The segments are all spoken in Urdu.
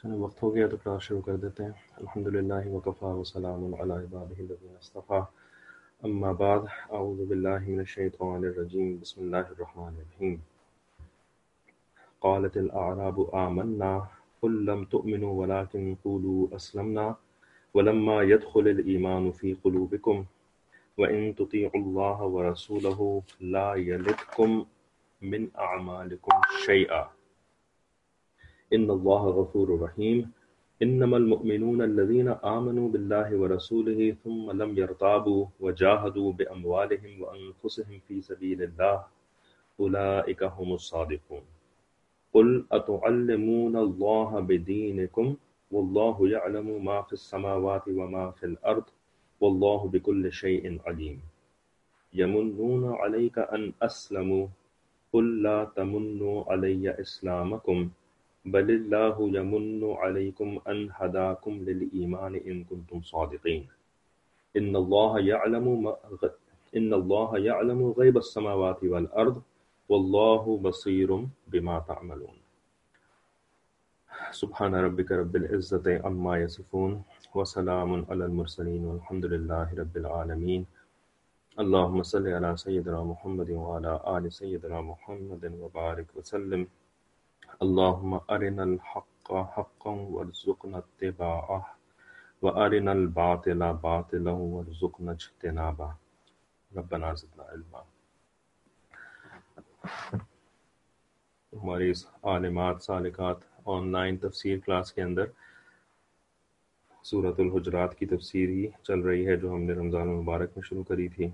چلیں وقت ہو گیا تو کلاس شروع کر دیتے ہیں. الحمدللہ وکفا وسلام علی عبادہ الذین اصطفیٰ. اما بعد اعوذ باللہ من الشیطان الرجیم. بسم اللہ الرحمن الرحیم. قالت الاعراب آمنا قل لم تؤمنوا ولكن قولوا اسلمنا ولما يدخل الايمان في قلوبكم وان تطيعوا الله ورسوله لا يلدكم من اعمالكم شيئا ان اللہ غفور رحیم. انما المؤمنون الذين آمنوا بالله ورسوله ثم لم يرتابوا وجاهدوا باموالهم وانفسهم في سبيل الله اولئك هم الصادقون. قل اتعلمون الله بدينكم والله يعلم ما في السماوات وما في الارض والله بكل شيء عليم. يمنون عليك ان اسلموا قل لا تمنوا علي اسلامكم بل اللہ یمن علیکم ان ہداکم للایمان ان کنتم صادقین. ان اللہ یعلم غیب السماوات والارض واللہ بصیر بما تعملون. سبحان ربک رب العزۃ عما یصفون وسلام علی المرسلین والحمد للہ رب العالمین. اللہم صل علی سیدنا محمد وعلی آل سیدنا محمد وبارک وسلم. اللہم ارنا الحق حقا وارزقنا اتباعہ وارنا الباطل باطلا وارزقنا اجتنابہ. ربنا زدنا علما. ہماری اس عالمات سالکات آن لائن تفسیر کلاس کے اندر سورۃ الحجرات کی تفسیر ہی چل رہی ہے جو ہم نے رمضان المبارک میں شروع کری تھی.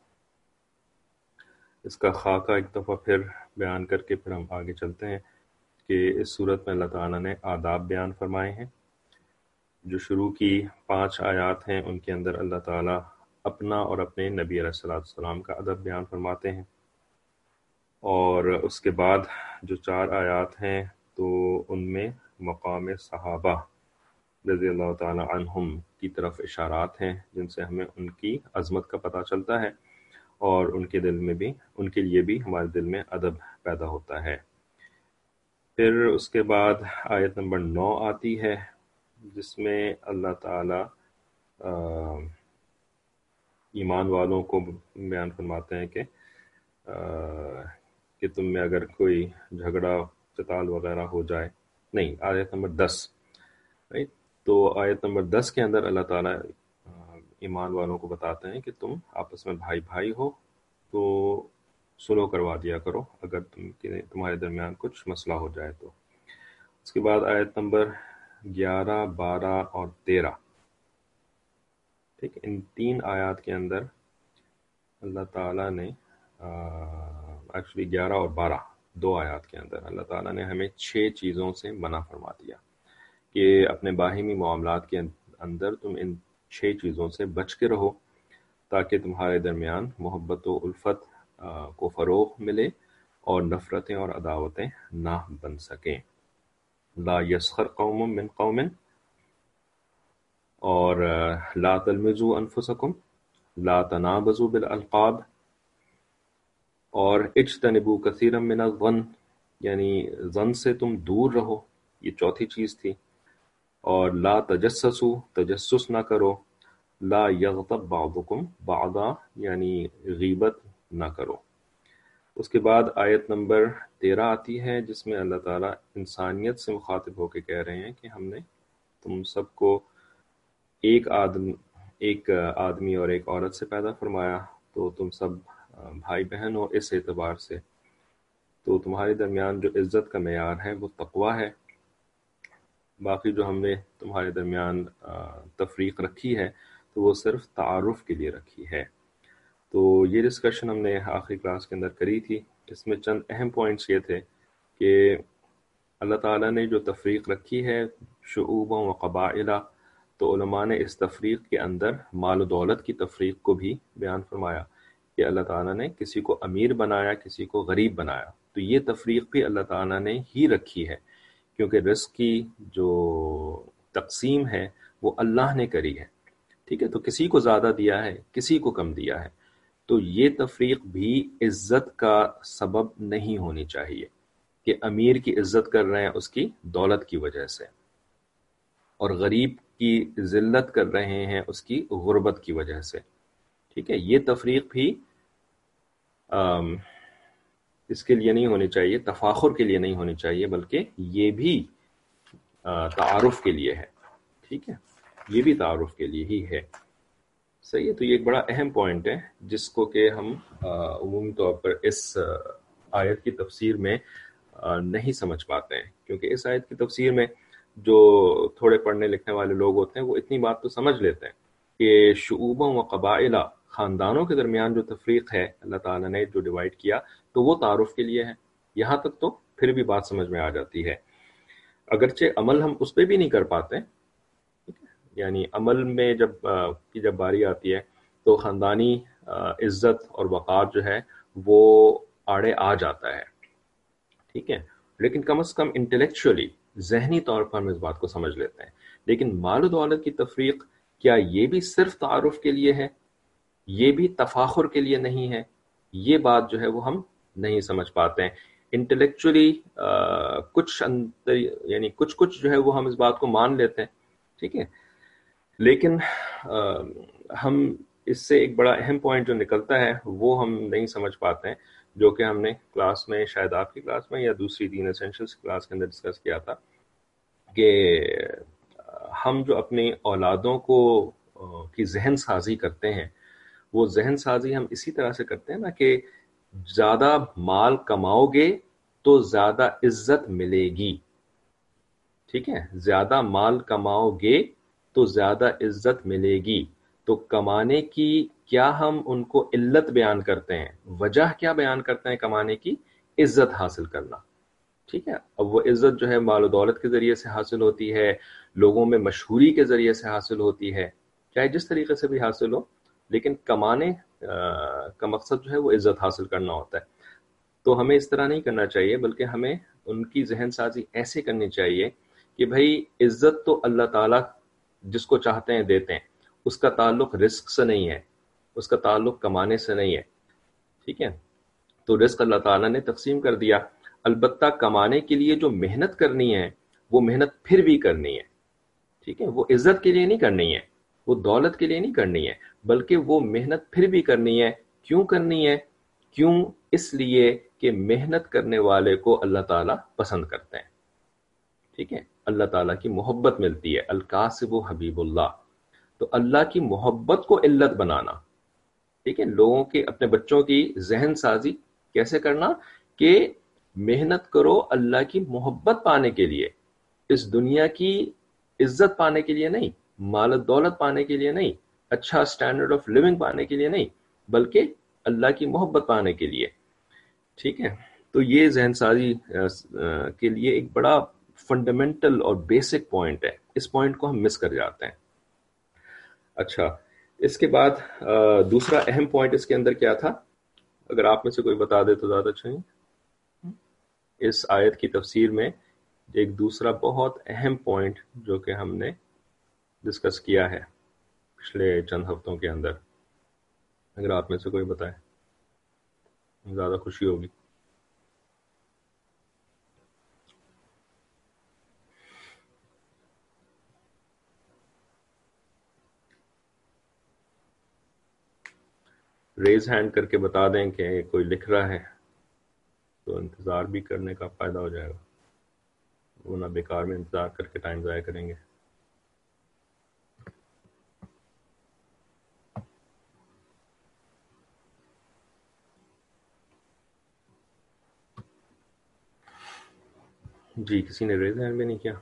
اس کا خاکہ ایک دفعہ پھر بیان کر کے پھر ہم آگے چلتے ہیں کہ اس صورت میں اللہ تعالیٰ نے آداب بیان فرمائے ہیں. جو شروع کی 5 آیات ہیں ان کے اندر اللہ تعالیٰ اپنا اور اپنے نبی علیہ السلام کا ادب بیان فرماتے ہیں، اور اس کے بعد جو 4 آیات ہیں تو ان میں مقام صحابہ رضی اللہ تعالیٰ عنہم کی طرف اشارات ہیں جن سے ہمیں ان کی عظمت کا پتہ چلتا ہے اور ان کے لیے بھی ہمارے دل میں ادب پیدا ہوتا ہے. پھر اس کے بعد آیت نمبر 9 آتی ہے جس میں اللہ تعالیٰ ایمان والوں کو بیان فرماتے ہیں کہ تم میں اگر کوئی جھگڑا قتال وغیرہ ہو جائے. نہیں، آیت نمبر 10. تو آیت نمبر 10 کے اندر اللہ تعالیٰ ایمان والوں کو بتاتے ہیں کہ تم آپس میں بھائی بھائی ہو تو سلو کروا دیا کرو اگر تمہارے درمیان کچھ مسئلہ ہو جائے تو. اس کے بعد آیت نمبر 11، 12 اور 13. ٹھیک، ان 3 آیات کے اندر اللہ تعالیٰ نے ایکچولی 11 اور 12 2 آیات کے اندر اللہ تعالیٰ نے ہمیں 6 چیزوں سے منع فرما دیا کہ اپنے باہمی معاملات کے اندر تم ان 6 چیزوں سے بچ کے رہو تاکہ تمہارے درمیان محبت و الفت کو فروغ ملے اور نفرتیں اور عداوتیں نہ بن سکیں. لا یسخر قوم من قوم، اور لا تلمزوا انفسکم، لا تنابزوا بالالقاب، اور اجتنبوا کثیرا من الظن، یعنی ظن سے تم دور رہو، یہ 4تھی چیز تھی. اور لا تجسسوا، تجسس نہ کرو. لا یغتب بعضکم بعضا، یعنی غیبت نہ کرو. اس کے بعد آیت نمبر 13 آتی ہے جس میں اللہ تعالیٰ انسانیت سے مخاطب ہو کے کہہ رہے ہیں کہ ہم نے تم سب کو ایک آدمی اور ایک عورت سے پیدا فرمایا تو تم سب بھائی بہن ہو. اس اعتبار سے تو تمہارے درمیان جو عزت کا معیار ہے وہ تقویٰ ہے. باقی جو ہم نے تمہارے درمیان تفریق رکھی ہے تو وہ صرف تعارف کے لیے رکھی ہے. تو یہ ڈسکشن ہم نے آخری کلاس کے اندر کری تھی. اس میں چند اہم پوائنٹس یہ تھے کہ اللہ تعالیٰ نے جو تفریق رکھی ہے شعوبوں و قبائلہ، تو علماء نے اس تفریق کے اندر مال و دولت کی تفریق کو بھی بیان فرمایا کہ اللہ تعالیٰ نے کسی کو امیر بنایا، کسی کو غریب بنایا. تو یہ تفریق بھی اللہ تعالیٰ نے ہی رکھی ہے کیونکہ رزق کی جو تقسیم ہے وہ اللہ نے کری ہے. ٹھیک ہے، تو کسی کو زیادہ دیا ہے، کسی کو کم دیا ہے. تو یہ تفریق بھی عزت کا سبب نہیں ہونی چاہیے کہ امیر کی عزت کر رہے ہیں اس کی دولت کی وجہ سے. اور غریب کی ذلت کر رہے ہیں اس کی غربت کی وجہ سے. ٹھیک ہے، یہ تفریق بھی اس کے لیے نہیں ہونی چاہیے، تفاخر کے لیے نہیں ہونی چاہیے، بلکہ یہ بھی تعارف کے لیے ہے. ٹھیک ہے، یہ بھی تعارف کے لیے ہی ہے. صحیح ہے. تو یہ ایک بڑا اہم پوائنٹ ہے جس کو کہ ہم عمومی طور پر اس آیت کی تفسیر میں نہیں سمجھ پاتے ہیں، کیونکہ اس آیت کی تفسیر میں جو تھوڑے پڑھنے لکھنے والے لوگ ہوتے ہیں وہ اتنی بات تو سمجھ لیتے ہیں کہ شعوبوں و قبائل، خاندانوں کے درمیان جو تفریق ہے اللہ تعالیٰ نے جو ڈیوائڈ کیا تو وہ تعارف کے لیے ہے. یہاں تک تو پھر بھی بات سمجھ میں آ جاتی ہے، اگرچہ عمل ہم اس پہ بھی نہیں کر پاتے. یعنی عمل میں جب باری آتی ہے تو خاندانی عزت اور وقار جو ہے وہ آڑے آ جاتا ہے. ٹھیک ہے، لیکن کم از کم انٹلیکچولی، ذہنی طور پر ہم اس بات کو سمجھ لیتے ہیں. لیکن مال و دولت کی تفریق، کیا یہ بھی صرف تعارف کے لیے ہے؟ یہ بھی تفاخر کے لیے نہیں ہے؟ یہ بات جو ہے وہ ہم نہیں سمجھ پاتے ہیں. انٹلیکچولی کچھ یعنی کچھ جو ہے وہ ہم اس بات کو مان لیتے ہیں. ٹھیک ہے، لیکن ہم اس سے ایک بڑا اہم پوائنٹ جو نکلتا ہے وہ ہم نہیں سمجھ پاتے ہیں، جو کہ ہم نے کلاس میں، شاید آپ کی کلاس میں یا دوسری دین ایسینشلس کلاس کے اندر ڈسکس کیا تھا، کہ ہم جو اپنی اولادوں کو کی ذہن سازی کرتے ہیں، وہ ذہن سازی ہم اسی طرح سے کرتے ہیں نا کہ زیادہ مال کماؤ گے تو زیادہ عزت ملے گی. ٹھیک ہے، زیادہ مال کماؤ گے تو زیادہ عزت ملے گی. تو کمانے کی کیا ہم ان کو علت بیان کرتے ہیں، وجہ کیا بیان کرتے ہیں کمانے کی؟ عزت حاصل کرنا. ٹھیک ہے، اب وہ عزت جو ہے مال و دولت کے ذریعے سے حاصل ہوتی ہے، لوگوں میں مشہوری کے ذریعے سے حاصل ہوتی ہے، چاہے جس طریقے سے بھی حاصل ہو، لیکن کمانے کا مقصد جو ہے وہ عزت حاصل کرنا ہوتا ہے. تو ہمیں اس طرح نہیں کرنا چاہیے، بلکہ ہمیں ان کی ذہن سازی ایسے کرنی چاہیے کہ بھائی عزت تو اللہ تعالیٰ جس کو چاہتے ہیں دیتے ہیں، اس کا تعلق رزق سے نہیں ہے، اس کا تعلق کمانے سے نہیں ہے. ٹھیک ہے، تو رزق اللہ تعالیٰ نے تقسیم کر دیا، البتہ کمانے کے لیے جو محنت کرنی ہے وہ محنت پھر بھی کرنی ہے. ٹھیک ہے، وہ عزت کے لیے نہیں کرنی ہے، وہ دولت کے لیے نہیں کرنی ہے، بلکہ وہ محنت پھر بھی کرنی ہے. کیوں کرنی ہے؟ کیوں؟ اس لیے کہ محنت کرنے والے کو اللہ تعالیٰ پسند کرتے ہیں. ٹھیک ہے، اللہ تعالیٰ کی محبت ملتی ہے، الکاسب و حبیب اللہ. تو اللہ کی محبت کو علت بنانا. ٹھیک ہے، لوگوں کے، اپنے بچوں کی ذہن سازی کیسے کرنا کہ محنت کرو اللہ کی محبت پانے کے لیے، اس دنیا کی عزت پانے کے لیے نہیں، مال و دولت پانے کے لیے نہیں، اچھا سٹینڈرڈ آف لیونگ پانے کے لیے نہیں، بلکہ اللہ کی محبت پانے کے لیے. ٹھیک ہے، تو یہ ذہن سازی کے لیے ایک بڑا فنڈامنٹل اور بیسک پوائنٹ ہے. اس پوائنٹ کو ہم مس کر جاتے ہیں. اچھا، اس کے بعد دوسرا اہم پوائنٹ اس کے اندر کیا تھا؟ اگر آپ میں سے کوئی بتا دے تو زیادہ اچھا ہے. اس آیت کی تفسیر میں ایک دوسرا بہت اہم پوائنٹ جو کہ ہم نے ڈسکس کیا ہے پچھلے چند ہفتوں کے اندر، اگر آپ میں سے کوئی بتائے زیادہ خوشی ہوگی. ریز ہینڈ کر کے بتا دیں کہ کوئی لکھ رہا ہے تو انتظار بھی کرنے کا فائدہ ہو جائے گا، ورنہ بیکار میں انتظار کر کے ٹائم ضائع کریں گے. جی، کسی نے ریز ہینڈ بھی نہیں کیا؟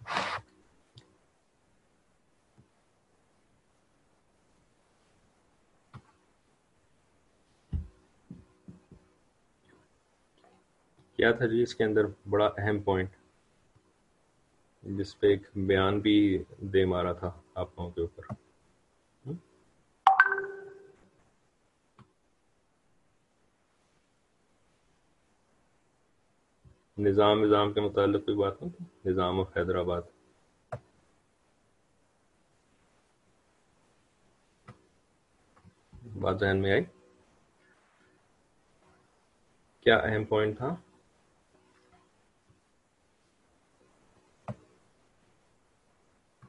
کیا تھا جی اس کے اندر بڑا اہم پوائنٹ جس پہ ایک بیان بھی دے مارا تھا آپ لوگوں کے اوپر؟ نظام کے متعلق کوئی بات نہیں تھی؟ نظام آف حیدرآباد. بات ذہن میں آئی؟ کیا اہم پوائنٹ تھا؟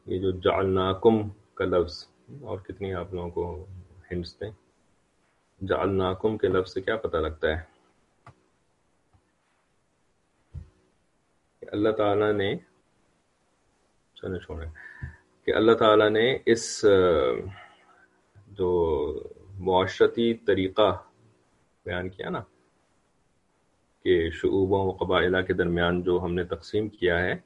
یہ جو جعلناکم کا لفظ، اور کتنی آپ لوگوں کو ہنٹس دیں، جعلناکم کے لفظ سے کیا پتہ لگتا ہے کہ اللہ تعالیٰ نے، چلیں چھوڑیں، کہ اللہ تعالیٰ نے اس جو معاشرتی طریقہ بیان کیا نا، کہ شعوبوں و قبائلہ کے درمیان جو ہم نے تقسیم کیا ہے،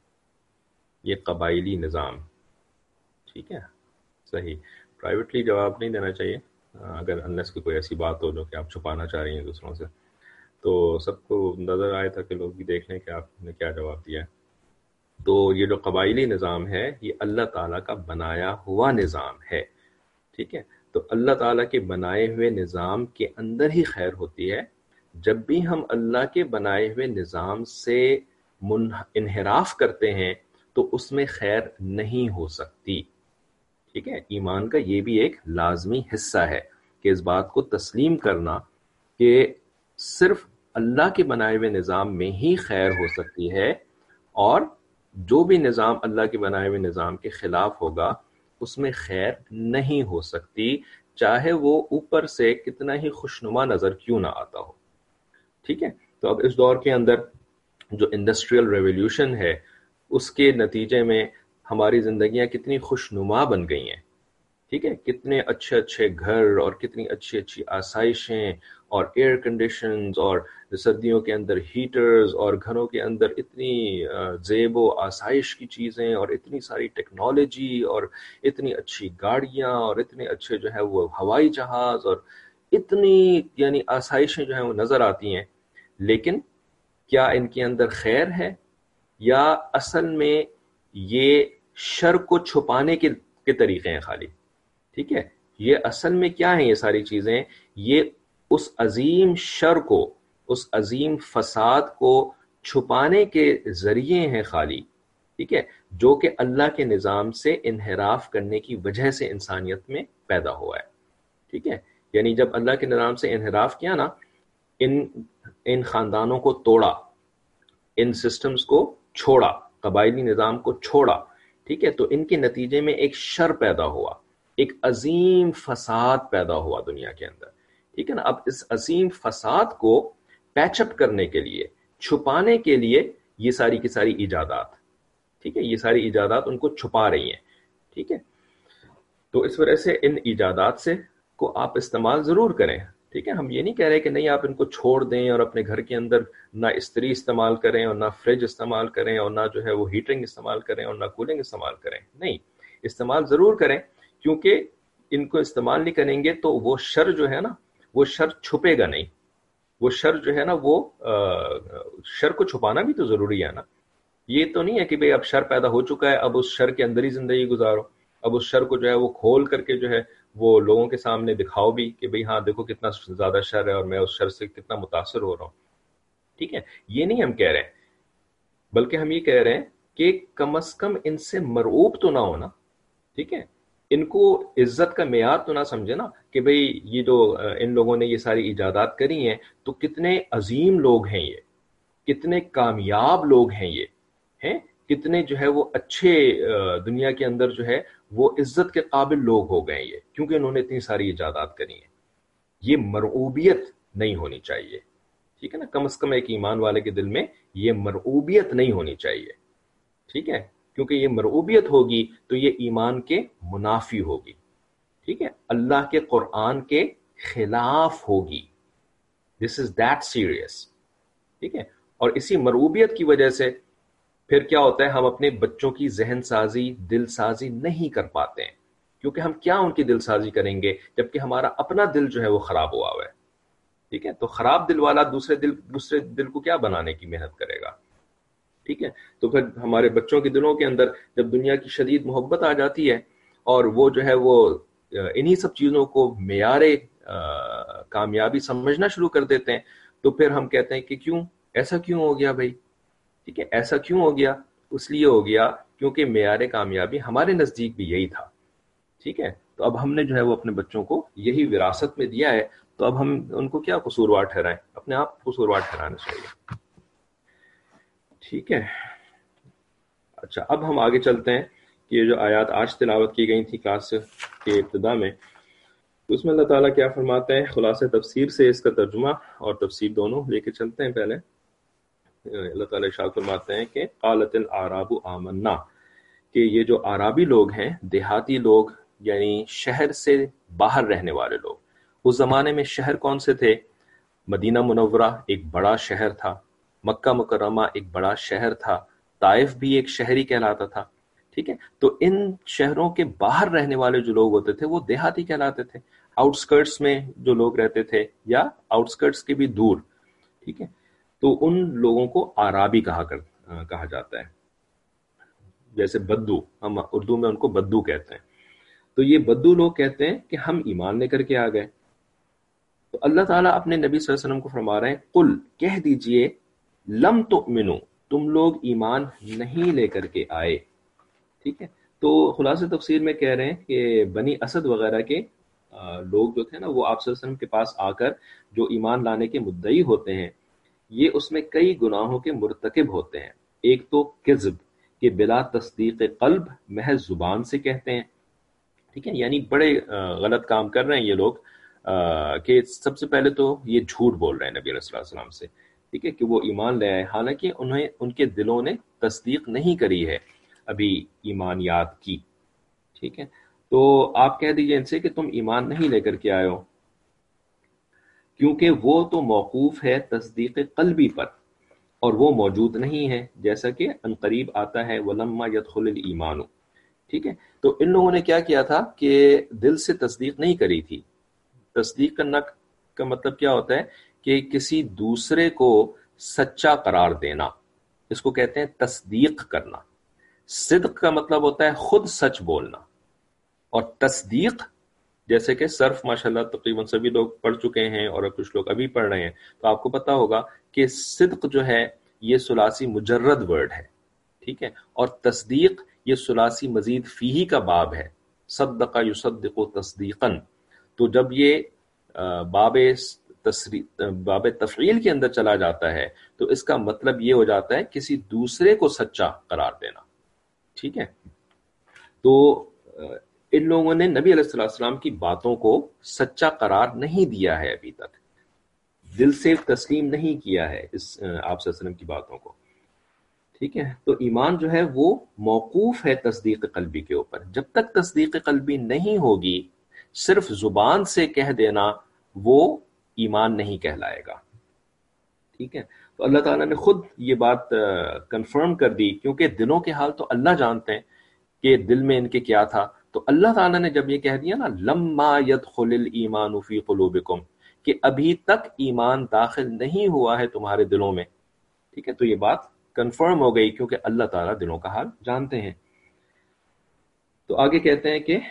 یہ قبائلی نظام، ٹھیک ہے، صحیح، پرائیویٹلی جواب نہیں دینا چاہیے، اگر انلیس کی کوئی ایسی بات ہو جو کہ آپ چھپانا چاہ رہی ہیں دوسروں سے، تو سب کو نظر آئے تھا کہ لوگ بھی دیکھ لیں کہ آپ نے کیا جواب دیا ہے۔ تو یہ جو قبائلی نظام ہے یہ اللہ تعالیٰ کا بنایا ہوا نظام ہے، ٹھیک ہے، تو اللہ تعالیٰ کے بنائے ہوئے نظام کے اندر ہی خیر ہوتی ہے۔ جب بھی ہم اللہ کے بنائے ہوئے نظام سے انحراف کرتے ہیں تو اس میں خیر نہیں ہو سکتی، ٹھیک ہے۔ ایمان کا یہ بھی ایک لازمی حصہ ہے کہ اس بات کو تسلیم کرنا کہ صرف اللہ کے بنائے ہوئے نظام میں ہی خیر ہو سکتی ہے، اور جو بھی نظام اللہ کے بنائے ہوئے نظام کے خلاف ہوگا اس میں خیر نہیں ہو سکتی، چاہے وہ اوپر سے کتنا ہی خوشنما نظر کیوں نہ آتا ہو، ٹھیک ہے۔ تو اب اس دور کے اندر جو انڈسٹریل ریولیوشن ہے اس کے نتیجے میں ہماری زندگیاں کتنی خوشنما بن گئی ہیں، ٹھیک ہے، کتنے اچھے اچھے گھر اور کتنی اچھی اچھی آسائشیں اور ایئر کنڈیشنز اور سردیوں کے اندر ہیٹرز اور گھروں کے اندر اتنی زیب و آسائش کی چیزیں اور اتنی ساری ٹیکنالوجی اور اتنی اچھی گاڑیاں اور اتنے اچھے جو ہے وہ ہوائی جہاز اور اتنی یعنی آسائشیں جو ہیں وہ نظر آتی ہیں، لیکن کیا ان کے اندر خیر ہے، یا اصل میں یہ شر کو چھپانے کے طریقے ہیں خالی، ٹھیک ہے۔ یہ اصل میں کیا ہیں یہ ساری چیزیں، یہ اس عظیم شر کو، اس عظیم فساد کو چھپانے کے ذریعے ہیں خالی، ٹھیک ہے، جو کہ اللہ کے نظام سے انحراف کرنے کی وجہ سے انسانیت میں پیدا ہوا ہے، ٹھیک ہے۔ یعنی جب اللہ کے نظام سے انحراف کیا نا، ان خاندانوں کو توڑا، ان سسٹمز کو چھوڑا، قبائلی نظام کو چھوڑا، ٹھیک ہے، تو ان کے نتیجے میں ایک شر پیدا ہوا، ایک عظیم فساد پیدا ہوا دنیا کے اندر، ٹھیک ہے نا۔ اب اس عظیم فساد کو پیچ اپ کرنے کے لیے، چھپانے کے لیے یہ ساری کی ساری ایجادات، ٹھیک ہے، یہ ساری ایجادات ان کو چھپا رہی ہیں، ٹھیک ہے۔ تو اس وجہ سے ان ایجادات سے کو آپ استعمال ضرور کریں، ٹھیک ہے، ہم یہ نہیں کہہ رہے کہ نہیں آپ ان کو چھوڑ دیں اور اپنے گھر کے اندر نہ استری استعمال کریں اور نہ فریج استعمال کریں اور نہ جو ہے وہ ہیٹنگ استعمال کریں اور نہ کولنگ استعمال کریں، نہیں، استعمال ضرور کریں، کیونکہ ان کو استعمال نہیں کریں گے تو وہ شر جو ہے نا، وہ شر چھپے گا نہیں، وہ شر جو ہے نا وہ شر کو چھپانا بھی تو ضروری ہے نا۔ یہ تو نہیں ہے کہ بھئی اب شر پیدا ہو چکا ہے، اب اس شر کے اندر ہی زندگی گزارو، اب اس شر کو جو ہے وہ کھول کر کے جو ہے وہ لوگوں کے سامنے دکھاؤ بھی کہ بھئی ہاں دیکھو کتنا زیادہ شر ہے اور میں اس شر سے کتنا متاثر ہو رہا ہوں، ٹھیک ہے، یہ نہیں ہم کہہ رہے ہیں، بلکہ ہم یہ کہہ رہے ہیں کہ کم از کم ان سے مرعوب تو نہ ہونا، ٹھیک ہے، ان کو عزت کا معیار تو نہ سمجھے نا کہ بھئی یہ جو ان لوگوں نے یہ ساری ایجادات کری ہیں تو کتنے عظیم لوگ ہیں، یہ کتنے کامیاب لوگ ہیں، یہ ہیں کتنے جو ہے وہ اچھے دنیا کے اندر جو ہے وہ عزت کے قابل لوگ ہو گئے یہ، کیونکہ انہوں نے اتنی ساری ایجادات کری ہیں۔ یہ مرعوبیت نہیں ہونی چاہیے، ٹھیک ہے نا، کم از کم ایک ایمان والے کے دل میں یہ مرعوبیت نہیں ہونی چاہیے، ٹھیک ہے، کیونکہ یہ مرعوبیت ہوگی تو یہ ایمان کے منافی ہوگی، ٹھیک ہے، اللہ کے قرآن کے خلاف ہوگی، دس از دیٹ سیریس، ٹھیک ہے۔ اور اسی مرعوبیت کی وجہ سے پھر کیا ہوتا ہے، ہم اپنے بچوں کی ذہن سازی، دل سازی نہیں کر پاتے ہیں، کیونکہ ہم کیا ان کی دل سازی کریں گے جبکہ ہمارا اپنا دل جو ہے وہ خراب ہوا ہوا ہے، ٹھیک ہے، تو خراب دل والا دوسرے دل کو کیا بنانے کی محنت کرے گا، ٹھیک ہے۔ تو پھر ہمارے بچوں کے دلوں کے اندر جب دنیا کی شدید محبت آ جاتی ہے اور وہ جو ہے وہ انہی سب چیزوں کو معیار کامیابی سمجھنا شروع کر دیتے ہیں، تو پھر ہم کہتے ہیں کہ کیوں ایسا کیوں ہو گیا بھائی، ٹھیک ہے، ایسا کیوں ہو گیا، اس لیے ہو گیا کیونکہ معیار کامیابی ہمارے نزدیک بھی یہی تھا، ٹھیک ہے۔ تو اب ہم نے جو ہے وہ اپنے بچوں کو یہی وراثت میں دیا ہے، تو اب ہم ان کو کیا قصوروار ٹھہرائیں، اپنے آپ کو قصوروار ٹھہرانا چاہیے، ٹھیک ہے۔ اچھا اب ہم آگے چلتے ہیں کہ یہ جو آیات آج تلاوت کی گئی تھی کلاس کے ابتدا میں، تو اس میں اللہ تعالیٰ کیا فرماتے ہیں؟ خلاصہ تفسیر سے اس کا ترجمہ اور تفسیر دونوں لے کے چلتے ہیں. پہلے اللہ تعالیٰ ارشاد فرماتے ہیں کہ قالت الاعراب آمنا، کہ یہ جو عرابی لوگ ہیں، دیہاتی لوگ، یعنی شہر سے باہر رہنے والے لوگ. اس زمانے میں شہر کون سے تھے؟ مدینہ منورہ ایک بڑا شہر تھا، مکہ مکرمہ ایک بڑا شہر تھا، طائف بھی ایک شہری کہلاتا تھا. ٹھیک ہے، تو ان شہروں کے باہر رہنے والے جو لوگ ہوتے تھے وہ دیہاتی کہلاتے تھے. آؤٹسکرٹس میں جو لوگ رہتے تھے یا آؤٹسکرٹس کے بھی دور، ٹھیک ہے، تو ان لوگوں کو عرابی کہا جاتا ہے. جیسے بدو، ہم اردو میں ان کو بدو کہتے ہیں. تو یہ بدو لوگ کہتے ہیں کہ ہم ایمان لے کر کے آ گئے. تو اللہ تعالیٰ اپنے نبی صلی اللہ علیہ وسلم کو فرما رہے ہیں قل، کہہ دیجئے، لم تؤمنو، تم لوگ ایمان نہیں لے کر کے آئے. ٹھیک ہے، تو خلاصہ تفسیر میں کہہ رہے ہیں کہ بنی اسد وغیرہ کے لوگ جو تھے نا، وہ آپ صلی اللہ علیہ وسلم کے پاس آ کر جو ایمان لانے کے مدعی ہوتے ہیں، یہ اس میں کئی گناہوں کے مرتکب ہوتے ہیں. ایک تو کذب، کہ بلا تصدیق قلب، محض زبان سے کہتے ہیں. ٹھیک ہے، یعنی بڑے غلط کام کر رہے ہیں یہ لوگ، کہ سب سے پہلے تو یہ جھوٹ بول رہے ہیں نبی علیہ الصلوۃ والسلام سے. ٹھیک ہے، کہ وہ ایمان لے آئے، حالانکہ انہیں ان کے دلوں نے تصدیق نہیں کری ہے ابھی ایمانیات کی. ٹھیک ہے، تو آپ کہہ دیجئے ان سے کہ تم ایمان نہیں لے کر کے آئے ہو، کیونکہ وہ تو موقوف ہے تصدیق قلبی پر، اور وہ موجود نہیں ہے، جیسا کہ عنقریب آتا ہے وَلَمَّا يَدْخُلِ الْإِيمَانُ. ٹھیک ہے، تو ان لوگوں نے کیا کیا تھا کہ دل سے تصدیق نہیں کری تھی. تصدیق کرنا کا مطلب کیا ہوتا ہے؟ کہ کسی دوسرے کو سچا قرار دینا، اس کو کہتے ہیں تصدیق کرنا. صدق کا مطلب ہوتا ہے خود سچ بولنا، اور تصدیق جیسے کہ صرف ماشاءاللہ تقریباً سبھی لوگ پڑھ چکے ہیں اور کچھ لوگ ابھی پڑھ رہے ہیں، تو آپ کو پتا ہوگا کہ صدق جو ہے یہ ثلاثی مجرد ورڈ ہے. ٹھیک ہے، اور تصدیق یہ ثلاثی مزید فیہی کا باب ہے، صدق یصدق تصدیقاً. تو جب یہ باب تفعیل کے اندر چلا جاتا ہے تو اس کا مطلب یہ ہو جاتا ہے کسی دوسرے کو سچا قرار دینا. ٹھیک ہے، تو ان لوگوں نے نبی علیہ الصلوۃ والسلام کی باتوں کو سچا قرار نہیں دیا ہے، ابھی تک دل سے تسلیم نہیں کیا ہے اس آپ صلی اللہ علیہ وسلم کی باتوں کو. ٹھیک ہے، تو ایمان جو ہے وہ موقوف ہے تصدیق قلبی کے اوپر. جب تک تصدیق قلبی نہیں ہوگی، صرف زبان سے کہہ دینا وہ ایمان نہیں کہلائے گا. ٹھیک ہے، تو اللہ تعالیٰ نے خود یہ بات کنفرم کر دی، کیونکہ دلوں کے حال تو اللہ جانتے ہیں کہ دل میں ان کے کیا تھا. تو اللہ تعالیٰ نے جب یہ کہہ دیا نا لما يدخل الایمان فی قلوبکم، کہ ابھی تک ایمان داخل نہیں ہوا ہے تمہارے دلوں میں. ٹھیک ہے، تو یہ بات کنفرم ہو گئی کیونکہ اللہ تعالیٰ دلوں کا حال جانتے ہیں. تو آگے کہتے ہیں کہ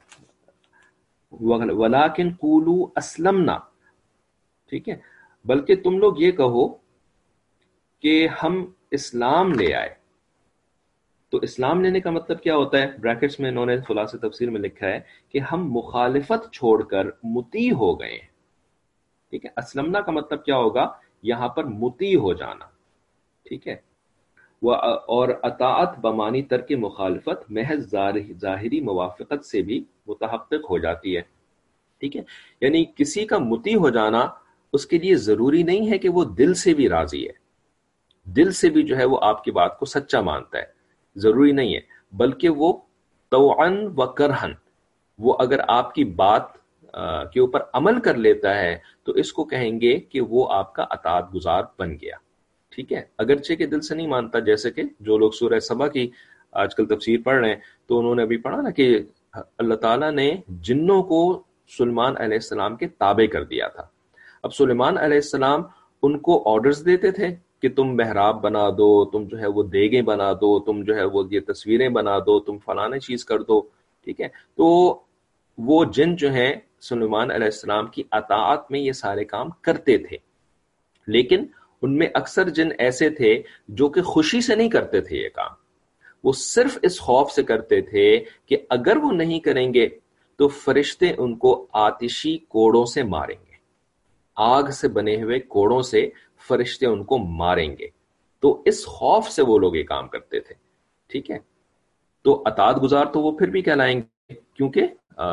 وَلَٰكِنْ قُولُوا أَسْلَمْنَا، ٹھیک ہے، بلکہ تم لوگ یہ کہو کہ ہم اسلام لے آئے. تو اسلام لینے کا مطلب کیا ہوتا ہے؟ بریکٹس میں انہوں نے خلاصہ تفسیر میں لکھا ہے کہ ہم مخالفت چھوڑ کر مطیع ہو گئے ہیں. ٹھیک ہے، اسلمنا کا مطلب کیا ہوگا؟ یہاں پر مطیع ہو جانا. ٹھیک ہے، اور اطاعت بمانی ترک مخالفت محض ظاہری موافقت سے بھی متحقق ہو جاتی ہے. ٹھیک ہے، یعنی کسی کا مطیع ہو جانا اس کے لیے ضروری نہیں ہے کہ وہ دل سے بھی راضی ہے، دل سے بھی جو ہے وہ آپ کی بات کو سچا مانتا ہے، ضروری نہیں ہے. بلکہ وہ طوعاً و کرہن، وہ اگر آپ کی بات کے اوپر عمل کر لیتا ہے تو اس کو کہیں گے کہ وہ آپ کا اطاعت گزار بن گیا. ٹھیک ہے، اگرچہ کہ دل سے نہیں مانتا. جیسے کہ جو لوگ سورہ سبا کی آج کل تفسیر پڑھ رہے ہیں تو انہوں نے ابھی پڑھا نا کہ اللہ تعالیٰ نے جنوں کو سلیمان علیہ السلام کے تابع کر دیا تھا. اب سلیمان علیہ السلام ان کو آرڈرز دیتے تھے کہ تم محراب بنا دو، تم جو ہے وہ دیگیں بنا دو، تم جو ہے وہ یہ تصویریں بنا دو، تم فلاں چیز کر دو. ٹھیک ہے، تو وہ جن جو ہیں سلیمان علیہ السلام کی اطاعت میں یہ سارے کام کرتے تھے. لیکن ان میں اکثر جن ایسے تھے جو کہ خوشی سے نہیں کرتے تھے یہ کام، وہ صرف اس خوف سے کرتے تھے کہ اگر وہ نہیں کریں گے تو فرشتے ان کو آتشی کوڑوں سے ماریں گے، آگ سے بنے ہوئے کوڑوں سے فرشتے ان کو ماریں گے. تو اس خوف سے وہ لوگ یہ کام کرتے تھے. ٹھیک ہے، تو اطاعت گزار تو وہ پھر بھی کہلائیں گے، کیونکہ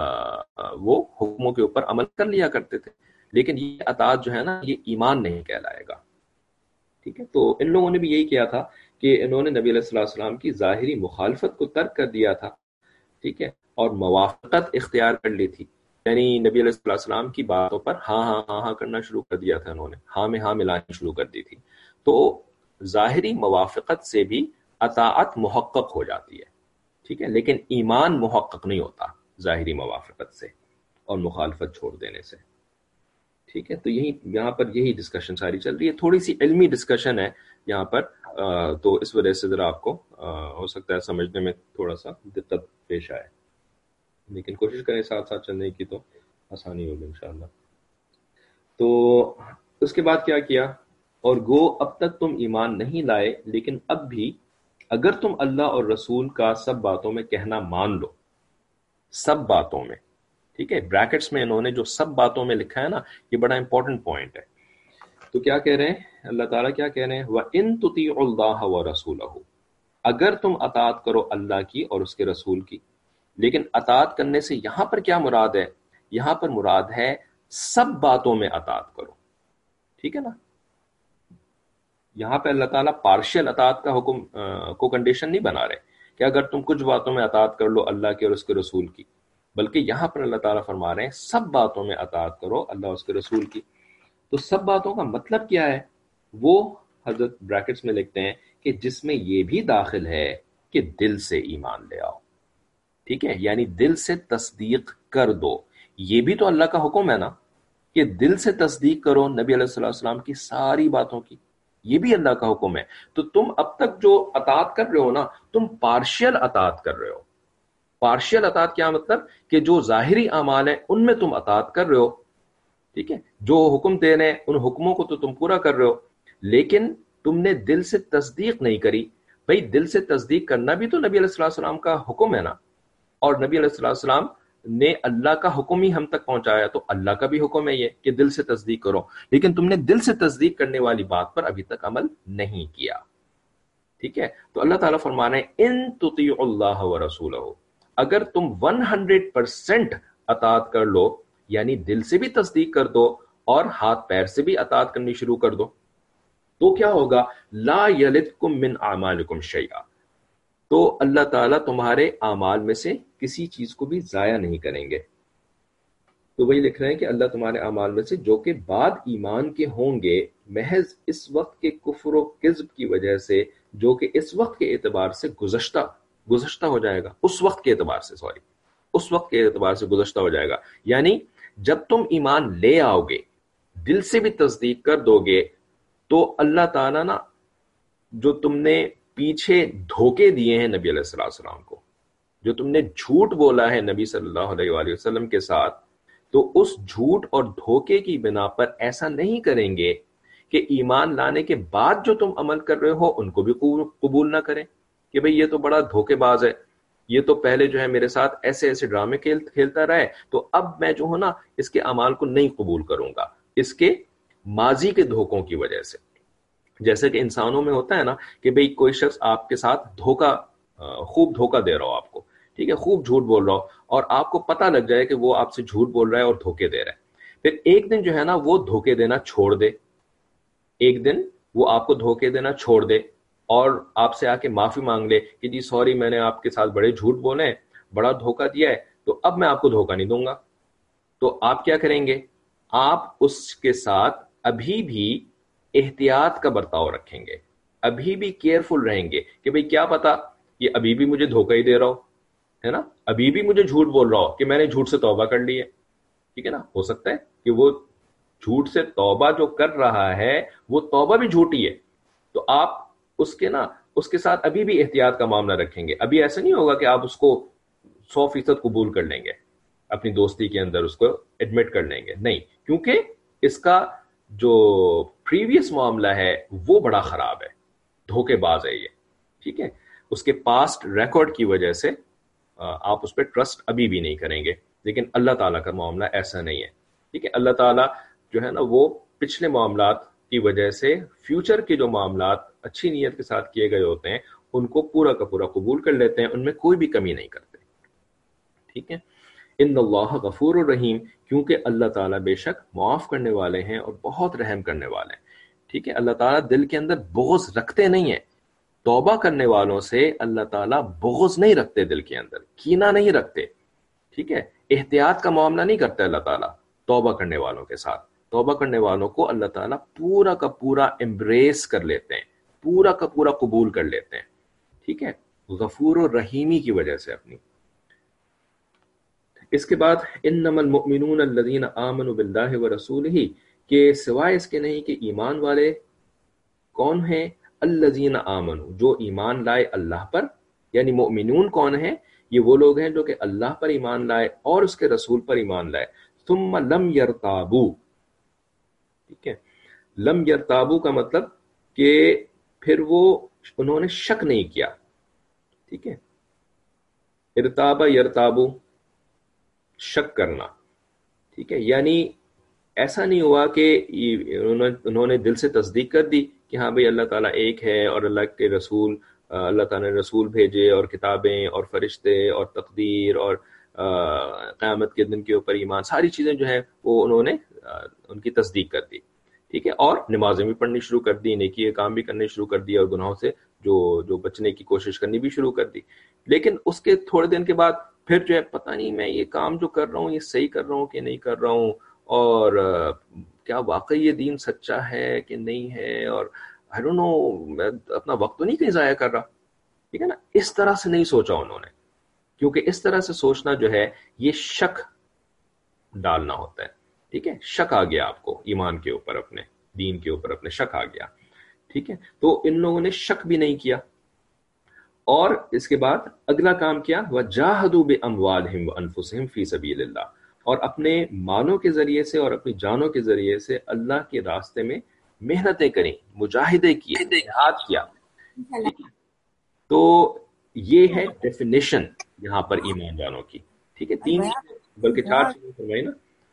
وہ حکموں کے اوپر عمل کر لیا کرتے تھے. لیکن یہ اطاعت جو ہے نا، یہ ایمان نہیں کہلائے گا. ٹھیک ہے، تو ان لوگوں نے بھی یہی کیا تھا کہ انہوں نے نبی علیہ الصلوۃ والسلام کی ظاہری مخالفت کو ترک کر دیا تھا. ٹھیک ہے، اور موافقت اختیار کر لی تھی. یعنی نبی علیہ الصلوۃ والسلام کی باتوں پر ہاں ہاں ہاں ہاں کرنا شروع کر دیا تھا، انہوں نے ہاں میں ہاں ملانی شروع کر دی تھی. تو ظاہری موافقت سے بھی اطاعت محقق ہو جاتی ہے. ٹھیک ہے، لیکن ایمان محقق نہیں ہوتا ظاہری موافقت سے اور مخالفت چھوڑ دینے سے. ٹھیک ہے، تو یہاں پر یہی ڈسکشن ساری چل رہی ہے. تھوڑی سی علمی ڈسکشن ہے یہاں پر، تو اس وجہ سے ذرا آپ کو ہو سکتا ہے سمجھنے میں تھوڑا سا دقت پیش آئے، لیکن کوشش کریں ساتھ ساتھ چلنے کی تو آسانی ہوگی انشاءاللہ. تو اس کے بعد کیا کیا؟ اور گو اب تک تم ایمان نہیں لائے، لیکن اب بھی اگر تم اللہ اور رسول کا سب باتوں میں کہنا مان لو. سب باتوں میں، ٹھیک ہے، بریکٹس میں انہوں نے جو سب باتوں میں لکھا ہے نا، یہ بڑا امپورٹنٹ پوائنٹ ہے. تو کیا کہہ رہے ہیں اللہ تعالیٰ؟ کیا کہہ رہے ہیں؟ وَإِن تُطِيعُوا اللَّهَ وَرَسُولَهُ، اگر تم اطاعت کرو اللہ کی اور اس کے رسول کی. لیکن اطاعت کرنے سے یہاں پر کیا مراد ہے؟ یہاں پر مراد ہے سب باتوں میں اطاعت کرو. ٹھیک ہے نا، یہاں پہ اللہ تعالیٰ پارشل اطاعت کا حکم کو کنڈیشن نہیں بنا رہے کہ اگر تم کچھ باتوں میں اطاعت کر لو اللہ کے اور اس کے رسول کی، بلکہ یہاں پر اللہ تعالیٰ فرما رہے ہیں سب باتوں میں اطاعت کرو اللہ اور اس کے رسول کی. تو سب باتوں کا مطلب کیا ہے؟ وہ حضرت بریکٹس میں لکھتے ہیں کہ جس میں یہ بھی داخل ہے کہ دل سے ایمان لے آؤ. ٹھیک ہے، یعنی دل سے تصدیق کر دو. یہ بھی تو اللہ کا حکم ہے نا کہ دل سے تصدیق کرو نبی علیہ الصلوۃ والسلام کی ساری باتوں کی. یہ بھی اللہ کا حکم ہے. تو تم اب تک جو اطاعت کر رہے ہو نا، تم پارشل اطاعت کر رہے ہو. پارشل اطاعت کیا مطلب؟ کہ جو ظاہری اعمال ہیں ان میں تم اطاعت کر رہے ہو. ٹھیک ہے، جو حکم دے رہے ہیں ان حکموں کو تو تم پورا کر رہے ہو، لیکن تم نے دل سے تصدیق نہیں کری. بھئی دل سے تصدیق کرنا بھی تو نبی علیہ الصلوۃ والسلام کا حکم ہے نا، اور نبی علیہ الصلوۃ والسلام نے اللہ کا حکم ہی ہم تک پہنچایا، تو اللہ کا بھی حکم ہے یہ کہ دل سے تصدیق کرو. لیکن تم نے دل سے تصدیق کرنے والی بات پر ابھی تک عمل نہیں کیا. ٹھیک ہے، تو اللہ تعالیٰ فرما رہے ہیں ان تطیعوا اللہ ورسولہ، اگر تم 100% اطاعت کر لو، یعنی دل سے بھی تصدیق کر دو اور ہاتھ پیر سے بھی اطاعت کرنی شروع کر دو، تو کیا ہوگا؟ لا یلدکم من اعمالکم شیئا، تو اللہ تعالیٰ تمہارے اعمال میں سے کسی چیز کو بھی ضائع نہیں کریں گے. تو وہی لکھ رہے ہیں کہ اللہ تمہارے اعمال میں سے جو کہ بعد ایمان کے ہوں گے محض اس وقت کے کفر و کذب کی وجہ سے، جو کہ اس وقت کے اعتبار سے گزشتہ ہو جائے گا. اس وقت کے اعتبار سے اس وقت کے اعتبار سے گزشتہ ہو جائے گا. یعنی جب تم ایمان لے آؤ گے، دل سے بھی تصدیق کر دو گے، تو اللہ تعالیٰ نا جو تم نے پیچھے دھوکے دیے ہیں نبی علیہ الصلوۃ والسلام کو، جو تم نے جھوٹ بولا ہے نبی صلی اللہ علیہ وآلہ وسلم کے ساتھ، تو اس جھوٹ اور دھوکے کی بنا پر ایسا نہیں کریں گے کہ ایمان لانے کے بعد جو تم عمل کر رہے ہو ان کو بھی قبول نہ کریں کہ بھئی یہ تو بڑا دھوکے باز ہے، یہ تو پہلے جو ہے میرے ساتھ ایسے ایسے ڈرامے کھیلتا رہا ہے، تو اب میں جو ہوں نا اس کے اعمال کو نہیں قبول کروں گا اس کے ماضی کے دھوکوں کی وجہ سے. جیسے کہ انسانوں میں ہوتا ہے نا کہ بھئی کوئی شخص آپ کے ساتھ خوب دھوکہ دے رہا ہو آپ کو، ٹھیک ہے، خوب جھوٹ بول رہا ہو، اور آپ کو پتہ لگ جائے کہ وہ آپ سے جھوٹ بول رہا ہے اور دھوکے دے رہا ہے. پھر ایک دن جو ہے نا وہ دھوکے دینا چھوڑ دے، ایک دن وہ آپ کو دھوکے دینا چھوڑ دے اور آپ سے آ کے معافی مانگ لے کہ جی سوری، میں نے آپ کے ساتھ بڑے جھوٹ بولے ہیں، بڑا دھوکہ دیا ہے، تو اب میں آپ کو دھوکہ نہیں دوں گا. تو آپ کیا کریں گے؟ آپ اس کے ساتھ ابھی بھی احتیاط کا برتاؤ رکھیں گے، ابھی بھی کیئرفل رہیں گے کہ بھئی کیا پتا یہ ابھی بھی مجھے دھوکہ ہی دے رہا ہو، ہے نا، ابھی بھی مجھے جھوٹ بول رہا ہو کہ میں نے جھوٹ سے توبہ کر لی ہے. ٹھیک ہے نا، ہو سکتا ہے کہ وہ جھوٹ سے توبہ جو کر رہا ہے وہ توبہ بھی جھوٹی ہے. تو آپ اس کے ساتھ ابھی بھی احتیاط کا معاملہ رکھیں گے. ابھی ایسا نہیں ہوگا کہ آپ اس کو 100% قبول کر لیں گے، اپنی دوستی کے اندر اس کو ایڈمٹ کر لیں گے، نہیں، کیونکہ اس کا جو پریویس معاملہ ہے وہ بڑا خراب ہے، دھوکے باز ہے یہ. ٹھیک ہے، اس کے پاسٹ ریکارڈ کی وجہ سے آپ اس پہ ٹرسٹ ابھی بھی نہیں کریں گے. لیکن اللہ تعالیٰ کا معاملہ ایسا نہیں ہے. ٹھیک ہے، اللہ تعالیٰ جو ہے نا وہ پچھلے معاملات کی وجہ سے فیوچر کے جو معاملات اچھی نیت کے ساتھ کیے گئے ہوتے ہیں ان کو پورا کا پورا قبول کر لیتے ہیں، ان میں کوئی بھی کمی نہیں کرتے. ٹھیک ہے. ان اللہ غفور الرحیم، کیونکہ اللہ تعالیٰ بے شک معاف کرنے والے ہیں اور بہت رحم کرنے والے ہیں. ٹھیک ہے. اللہ تعالیٰ دل کے اندر بغض رکھتے نہیں ہیں. توبہ کرنے والوں سے اللہ تعالیٰ بغض نہیں رکھتے، دل کے اندر کینہ نہیں رکھتے. ٹھیک ہے. احتیاط کا معاملہ نہیں کرتا اللہ تعالیٰ توبہ کرنے والوں کے ساتھ. توبہ کرنے والوں کو اللہ تعالیٰ پورا کا پورا امبریس کر لیتے ہیں، پورا کا پورا قبول کر لیتے ہیں. ٹھیک ہے. غفور و رحیمی کی وجہ سے اپنی. اس کے بعد انما المؤمنون الذین آمنوا باللہ ورسولہ، کہ سوائے اس کے نہیں کہ ایمان والے کون ہیں؟ الذین آمنوا، جو ایمان لائے اللہ پر. یعنی مؤمنون کون ہیں؟ یہ وہ لوگ ہیں جو کہ اللہ پر ایمان لائے اور اس کے رسول پر ایمان لائے. ثم لم یرتابوا. ٹھیک ہے. لم یرتابوا کا مطلب کہ پھر وہ انہوں نے شک نہیں کیا. ٹھیک ہے. ارتابا یرتابو، شک کرنا. ٹھیک ہے. یعنی ایسا نہیں ہوا کہ انہوں نے دل سے تصدیق کر دی کہ ہاں بھئی اللہ تعالیٰ ایک ہے اور اللہ کے رسول، اللہ تعالیٰ نے رسول بھیجے اور کتابیں اور فرشتے اور تقدیر اور قیامت کے دن کے اوپر ایمان، ساری چیزیں جو ہیں وہ انہوں نے ان کی تصدیق کر دی. ٹھیک ہے. اور نمازیں بھی پڑھنی شروع کر دی، نیکی کے کام بھی کرنے شروع کر دی اور گناہوں سے جو بچنے کی کوشش کرنی بھی شروع کر دی. لیکن اس کے تھوڑے دن کے بعد پھر جو ہے پتہ نہیں میں یہ کام جو کر رہا ہوں یہ صحیح کر رہا ہوں کہ نہیں کر رہا ہوں، اور کیا واقعی یہ دین سچا ہے کہ نہیں ہے، اور I don't know، میں اپنا وقت تو نہیں کہیں ضائع کر رہا. ٹھیک ہے نا. اس طرح سے نہیں سوچا انہوں نے، کیونکہ اس طرح سے سوچنا جو ہے یہ شک ڈالنا ہوتا ہے. ٹھیک ہے. شک آ گیا آپ کو ایمان کے اوپر، اپنے دین کے اوپر اپنے شک آ گیا. ٹھیک ہے. تو ان لوگوں نے شک بھی نہیں کیا. اور اس کے بعد اگلا کام کیا؟ وَجَاهَدُوا بِأَمْوَالِهِمْ وَأَنفُسِهِمْ فِي سَبِيلِ اللَّهِ، اور اپنے مالوں کے ذریعے سے اور اپنی جانوں کے ذریعے سے اللہ کے راستے میں محنتیں کریں، مجاہدے کیے، جہاد کیا. ٹھیک ہے. تو یہ ہے ڈیفینیشن یہاں پر ایمان والوں کی. ٹھیک ہے. 3 بلکہ 4 چیزیں فرمائی نا.